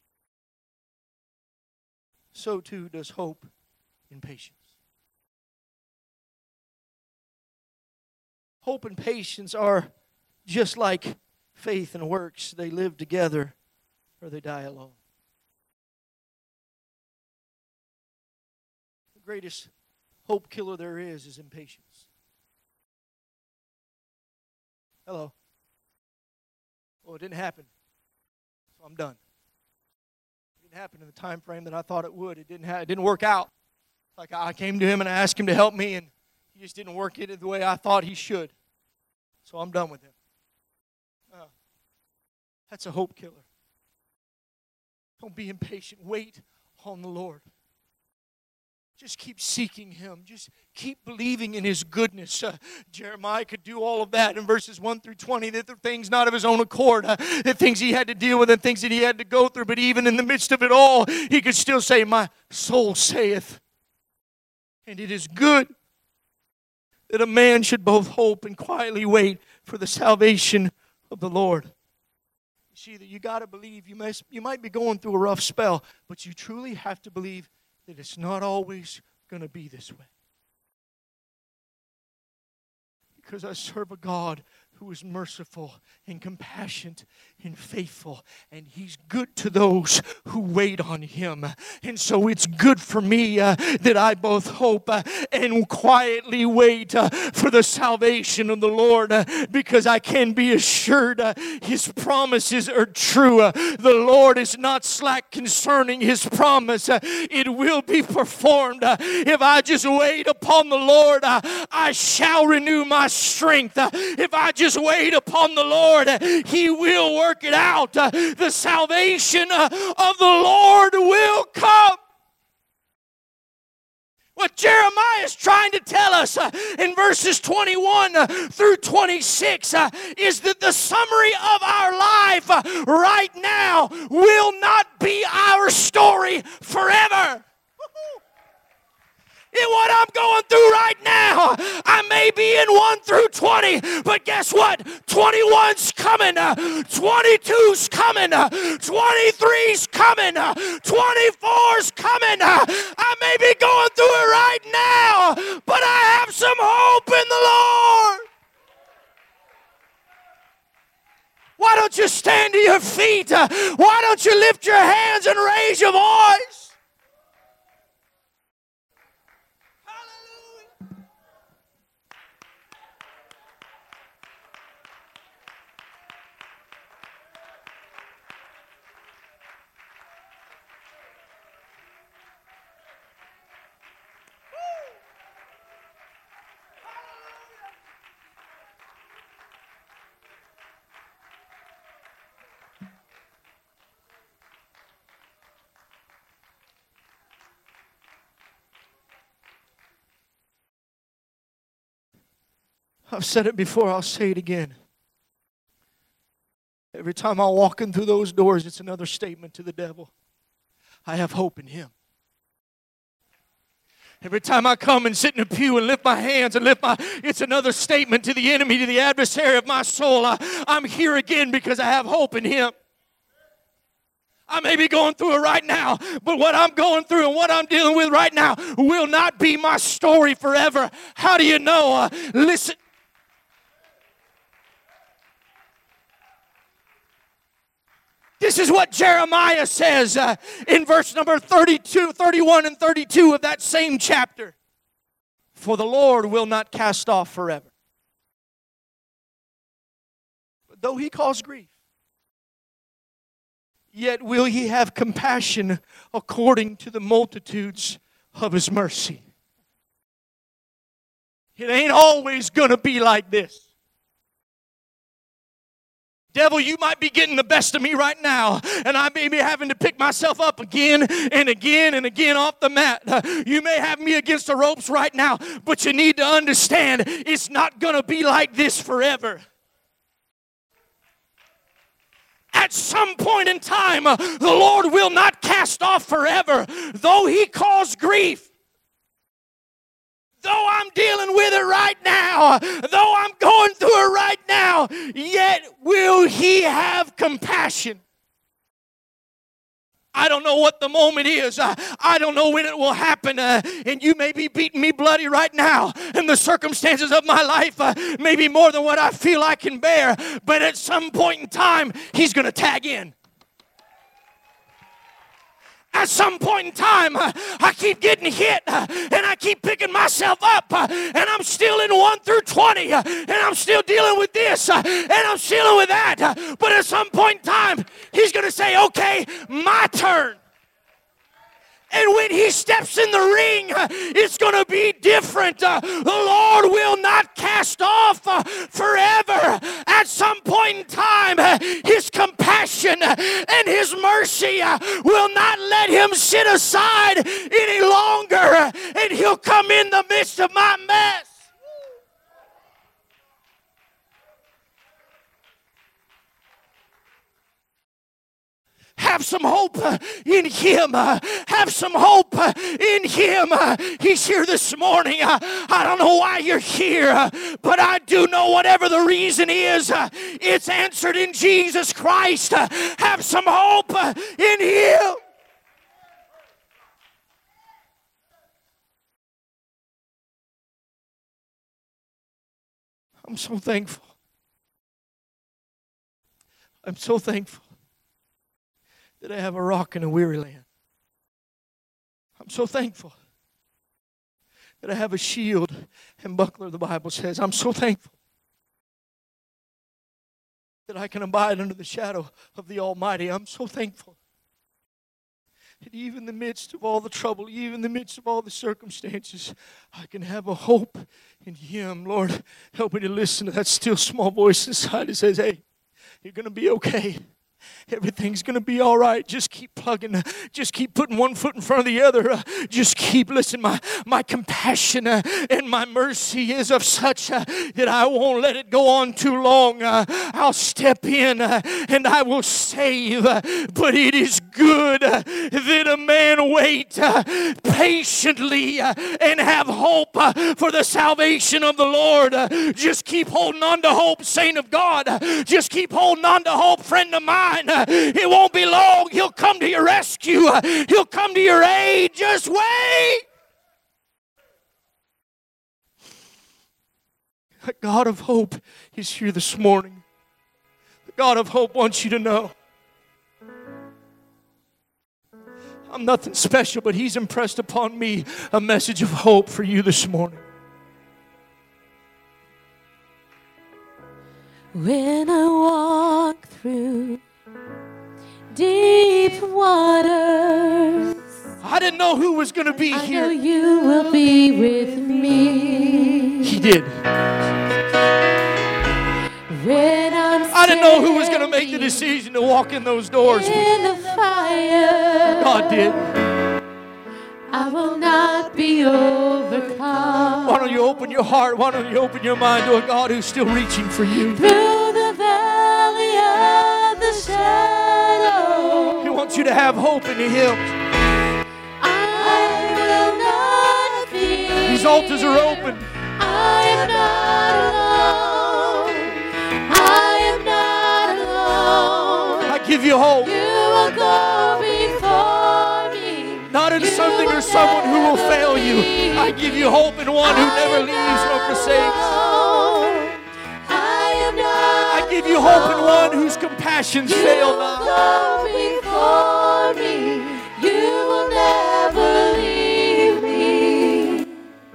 so too does hope and patience. Hope and patience are just like faith and works. They live together or they die alone. The greatest hope killer there is impatience. Hello. Well, it didn't happen, so I'm done. It didn't happen in the time frame that I thought it would. It didn't work out. Like I came to him and I asked him to help me, and he just didn't work it the way I thought he should. So I'm done with him. That's a hope killer. Don't be impatient. Wait on the Lord. Just keep seeking him. Just keep believing in his goodness. Jeremiah could do all of that in verses 1 through 20. That the things not of his own accord. The things he had to deal with and things that he had to go through. But even in the midst of it all, he could still say, my soul saith. And it is good that a man should both hope and quietly wait for the salvation of the Lord. See, that you got to believe. You might be going through a rough spell, but you truly have to believe that it's not always going to be this way. Because I serve a God who is merciful and compassionate and faithful, and He's good to those who wait on Him. And so it's good for me that I both hope and quietly wait for the salvation of the Lord, because I can be assured His promises are true. The Lord is not slack concerning His promise. It will be performed. If I just wait upon the Lord, I shall renew my strength. If I just wait upon the Lord, He will work it out. The salvation of the Lord will come. What Jeremiah is trying to tell us in verses 21 through 26 is that the summary of our life right now will not be our story forever. In what I'm going through right now, I may be in 1 through 20, but guess what? 21's coming, 22's coming, 23's coming, 24's coming. I may be going through it right now, but I have some hope in the Lord. Why don't you stand to your feet? Why don't you lift your hands and raise your voice? I've said it before, I'll say it again. Every time I walk in through those doors, it's another statement to the devil. I have hope in Him. Every time I come and sit in a pew and lift my hands and it's another statement to the enemy, to the adversary of my soul. I'm here again because I have hope in Him. I may be going through it right now, but what I'm going through and what I'm dealing with right now will not be my story forever. How do you know? Listen. This is what Jeremiah says in verse number 31 and 32 of that same chapter. For the Lord will not cast off forever. But though He cause grief, yet will He have compassion according to the multitudes of His mercy. It ain't always going to be like this. Devil, you might be getting the best of me right now, and I may be having to pick myself up again and again and again off the mat. You may have me against the ropes right now, but you need to understand it's not going to be like this forever. At some point in time, the Lord will not cast off forever, though He cause grief. Though I'm dealing with it right now, though I'm going through it right now, yet will He have compassion. I don't know what the moment is. I don't know when it will happen. And you may be beating me bloody right now. And the circumstances of my life may be more than what I feel I can bear. But at some point in time, He's going to tag in. At some point in time, I keep getting hit, and I keep picking myself up, and I'm still in 1 through 20, and I'm still dealing with this, and I'm still dealing with that. But at some point in time, He's going to say, okay, my turn. And when He steps in the ring, it's going to be different. The Lord will not cast off forever. At some point in time, His compassion and His mercy will not let Him sit aside any longer. And He'll come in the midst of my mess. Have some hope in Him. Have some hope in Him. He's here this morning. I don't know why you're here, but I do know whatever the reason is, it's answered in Jesus Christ. Have some hope in Him. I'm so thankful I'm so thankful that I have a rock in a weary land. I'm so thankful that I have a shield and buckler, the Bible says. I'm so thankful that I can abide under the shadow of the Almighty. I'm so thankful that even in the midst of all the trouble, even in the midst of all the circumstances, I can have a hope in Him. Lord, help me to listen to that still small voice inside that says, hey, you're going to be okay. Everything's going to be all right. Just keep plugging. Just keep putting one foot in front of the other. Just keep listening. My compassion and my mercy is of such that I won't let it go on too long. I'll step in and I will save. But it is good that a man wait patiently and have hope for the salvation of the Lord. Just keep holding on to hope, saint of God. Just keep holding on to hope, friend of mine. It won't be long. He'll come to your rescue. He'll come to your aid. Just wait. The God of hope is here this morning. The God of hope wants you to know I'm nothing special, but He's impressed upon me a message of hope for you this morning.
When I walk through deep waters,
I didn't know who was going to be
I know
here.
You will be with me.
He did.
When
I didn't know who was going to make the decision to walk in those doors.
in the fire,
God did.
I will not be overcome.
Why don't you open your heart? Why don't you open your mind to a God who's still reaching for you?
Through the valley of the shadow,
He wants you to have hope in Him.
I will not fear.
These altars are open.
I am not alone. I am not alone.
I give you hope.
You will go before me.
Not in something or someone who will fail you. I give you hope in one who never leaves nor forsakes. I give you hope in one whose compassions fail not.
Go before me. You will never leave me.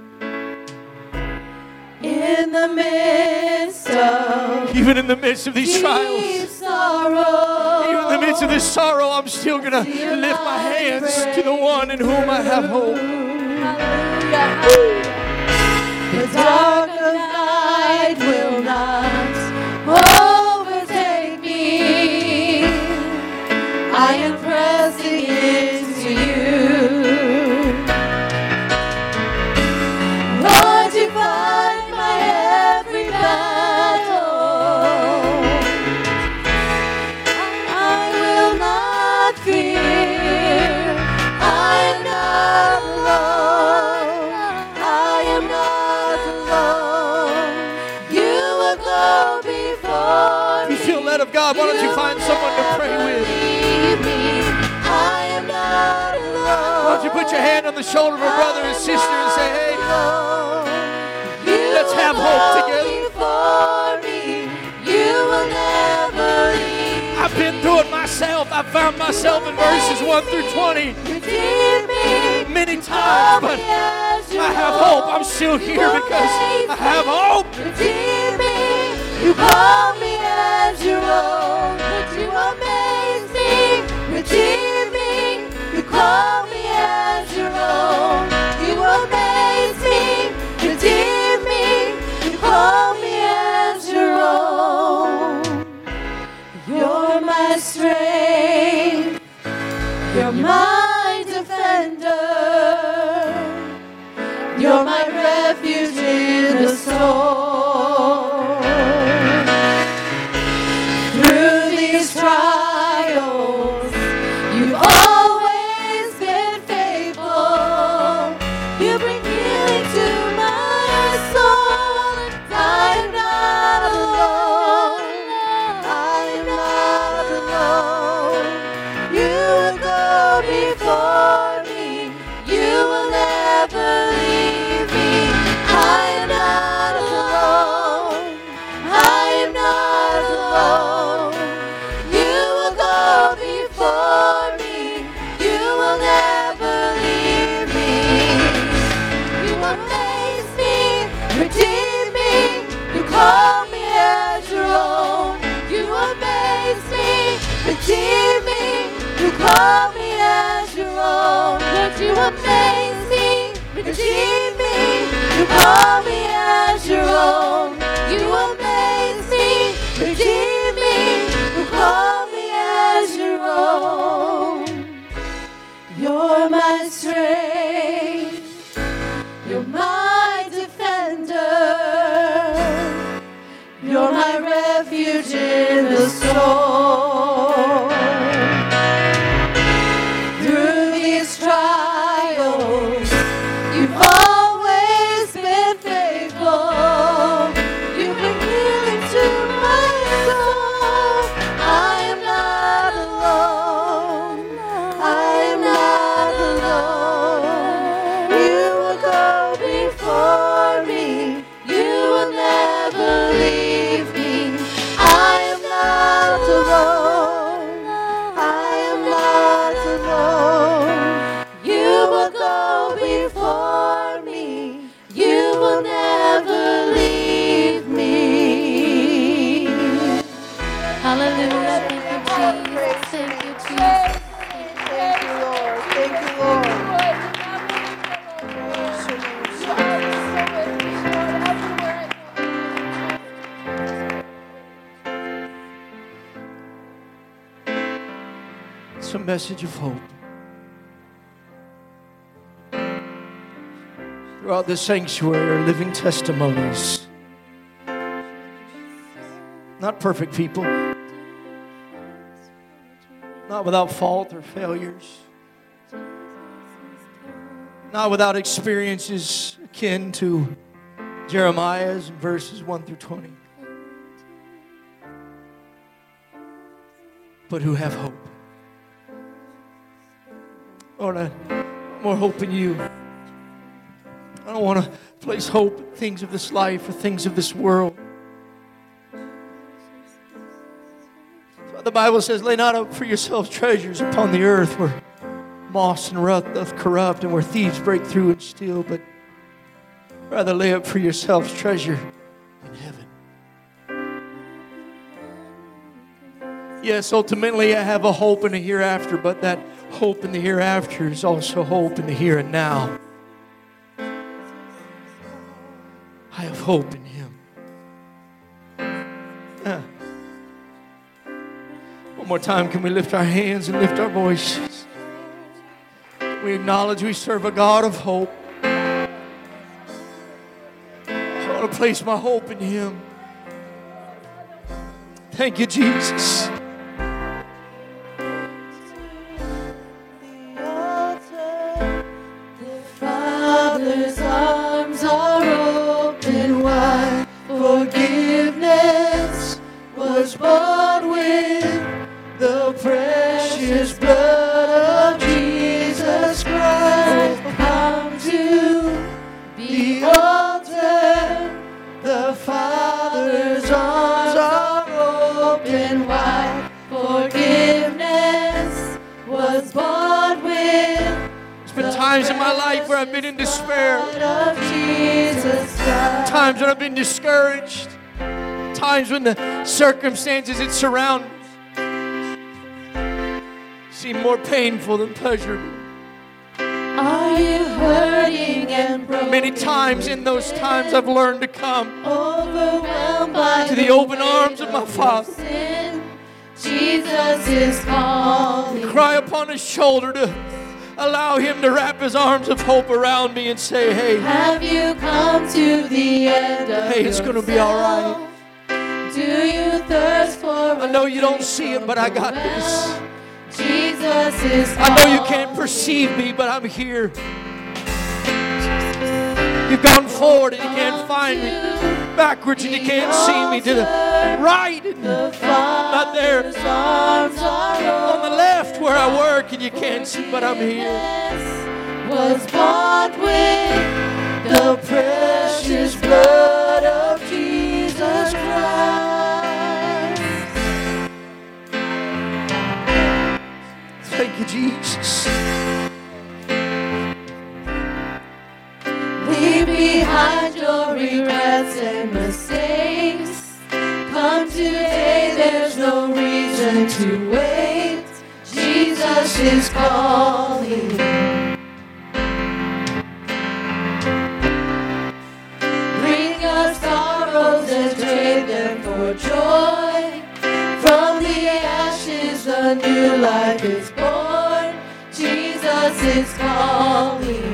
In the midst of
Even in the midst of these
deep
trials,
sorrow,
even in the midst of this sorrow, I'm still going to lift my hands to the one in whom I have hope.
the dark of night will not overtake me. I am pressing into you. Lord, you fight my every battle. I will not fear. I am not alone. I am not alone. You will go before
If you feel led of God, why don't you find someone to pray with?
I am not alone.
Why don't you put your hand on the shoulder of a brother and sister and say, hey, let's have hope together.
You will never leave.
I've been through it myself. I found myself in verses 1 through 20
Redeem me.
many times, but I have hope. I'm still here because I have hope.
Redeem me. You call me as your own, but you amaze me. Redeem me. You call me as your own. You amaze me. Redeem me. You call me as your own. You're my strength. You're my defender. You're my refuge in the storm. Through these trials, you've always been call me as your own. Lord, you amaze me, redeem me. You call me as your own. You amaze me, redeem me. You call me as your own. You're my strength. You're my defender. You're my refuge in the storm. Through these trials, you've always been faithful. You've been healing to my soul. I am not alone. I am not alone. You will go before me. You will never leave me. I am not alone. I am not alone. You will go before me. You will never leave me. Hallelujah. Thank you, Jesus. Thank you, Jesus.
Thank you, Lord. Thank you, Lord.
It's a message of hope. Throughout this sanctuary are living testimonies. Not perfect people. Not without fault or failures. Not without experiences akin to Jeremiah's in verses 1 through 20. But who have hope. Lord, I want more hope in you. I don't want to place hope in things of this life or things of this world. The Bible says, lay not up for yourselves treasures upon the earth where moss and rust doth corrupt and where thieves break through and steal, but rather lay up for yourselves treasure in heaven. Yes, ultimately I have a hope in the hereafter, but that hope in the hereafter is also hope in the here and now. I have hope in Him. One more time, can we lift our hands and lift our voices? We acknowledge we serve a God of hope. I want to place my hope in Him. Thank you, Jesus.
Father's arms are open wide. Forgiveness was bought with the precious blood of Jesus Christ. Come to the altar. The Father's arms are open wide. Forgiveness was bought with.
There's been times in my life where I've been in despair. Times when I've been discouraged. Times when the circumstances that surround me seem more painful than pleasurable.
Are you hurting and broken?
Many times in those times I've learned to come
Overwhelmed by
to the open arms of my Father.
sin. Jesus is calling.
Cry upon His shoulder to allow Him to wrap His arms of hope around me and say, hey,
Have you come to the end of
hey, it's going to be all right.
Do you thirst for
I know you don't see it, but I got this.
Jesus is
I know you can't perceive me, but I'm here. You've gone forward and you can't find me. Backwards and you can't see me. To the right and not there. On the left where I work and you can't see, but I'm here.
Was bought with the precious blood of Jesus Christ.
Thank you, Jesus.
Leave behind your regrets and mistakes. Come today, there's no reason to wait. Jesus
Jesus is calling. Bring your sorrows and trade them for joy. From the ashes a new life is born. Jesus is calling.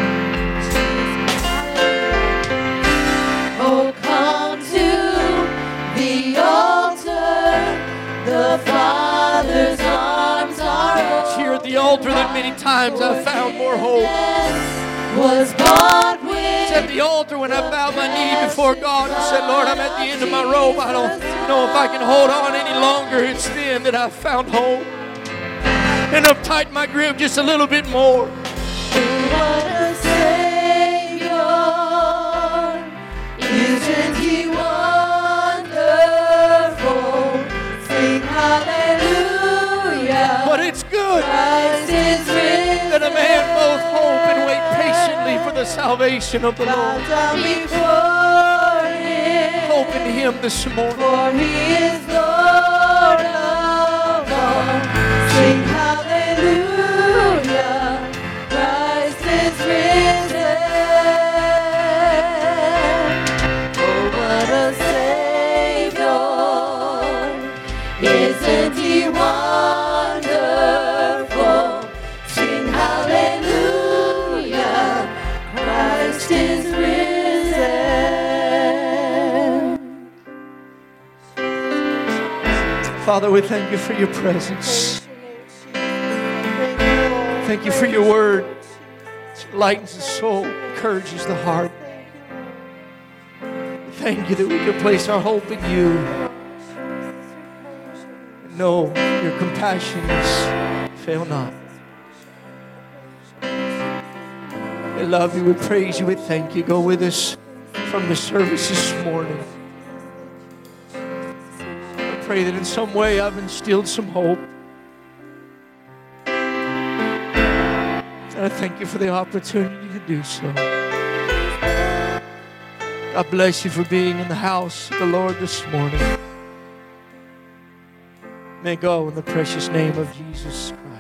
Oh, come to the altar. The Father's arms are open.
It's here at the altar that many times I've found more hope.
Was bought with
It's at the altar when I bowed my knee before God and said, Lord, I'm at the end of my rope. I don't know if I can hold on any longer. It's then that I found hope. And I've tightened my grip just a little bit more.
What a Savior! Isn't He wonderful? Sing hallelujah!
But it's good
Christ is risen.
that a man both hope and wait patiently for the salvation of the
Bow
Lord.
down before Him,
Hope in Him this morning.
for He is Lord of all. Sing hallelujah! Christ is risen. Oh, what a Savior! Isn't He wonderful? Sing hallelujah! Christ is risen.
Father, we thank you for your presence. Thank you for your word. It lightens the soul, encourages the heart. Thank you that we can place our hope in you. And know your compassions fail not. We love you, we praise you, we thank you. Go with us from the service this morning. I pray that in some way I've instilled some hope. And I thank you for the opportunity to do so. God bless you for being in the house of the Lord this morning. May go in the precious name of Jesus Christ.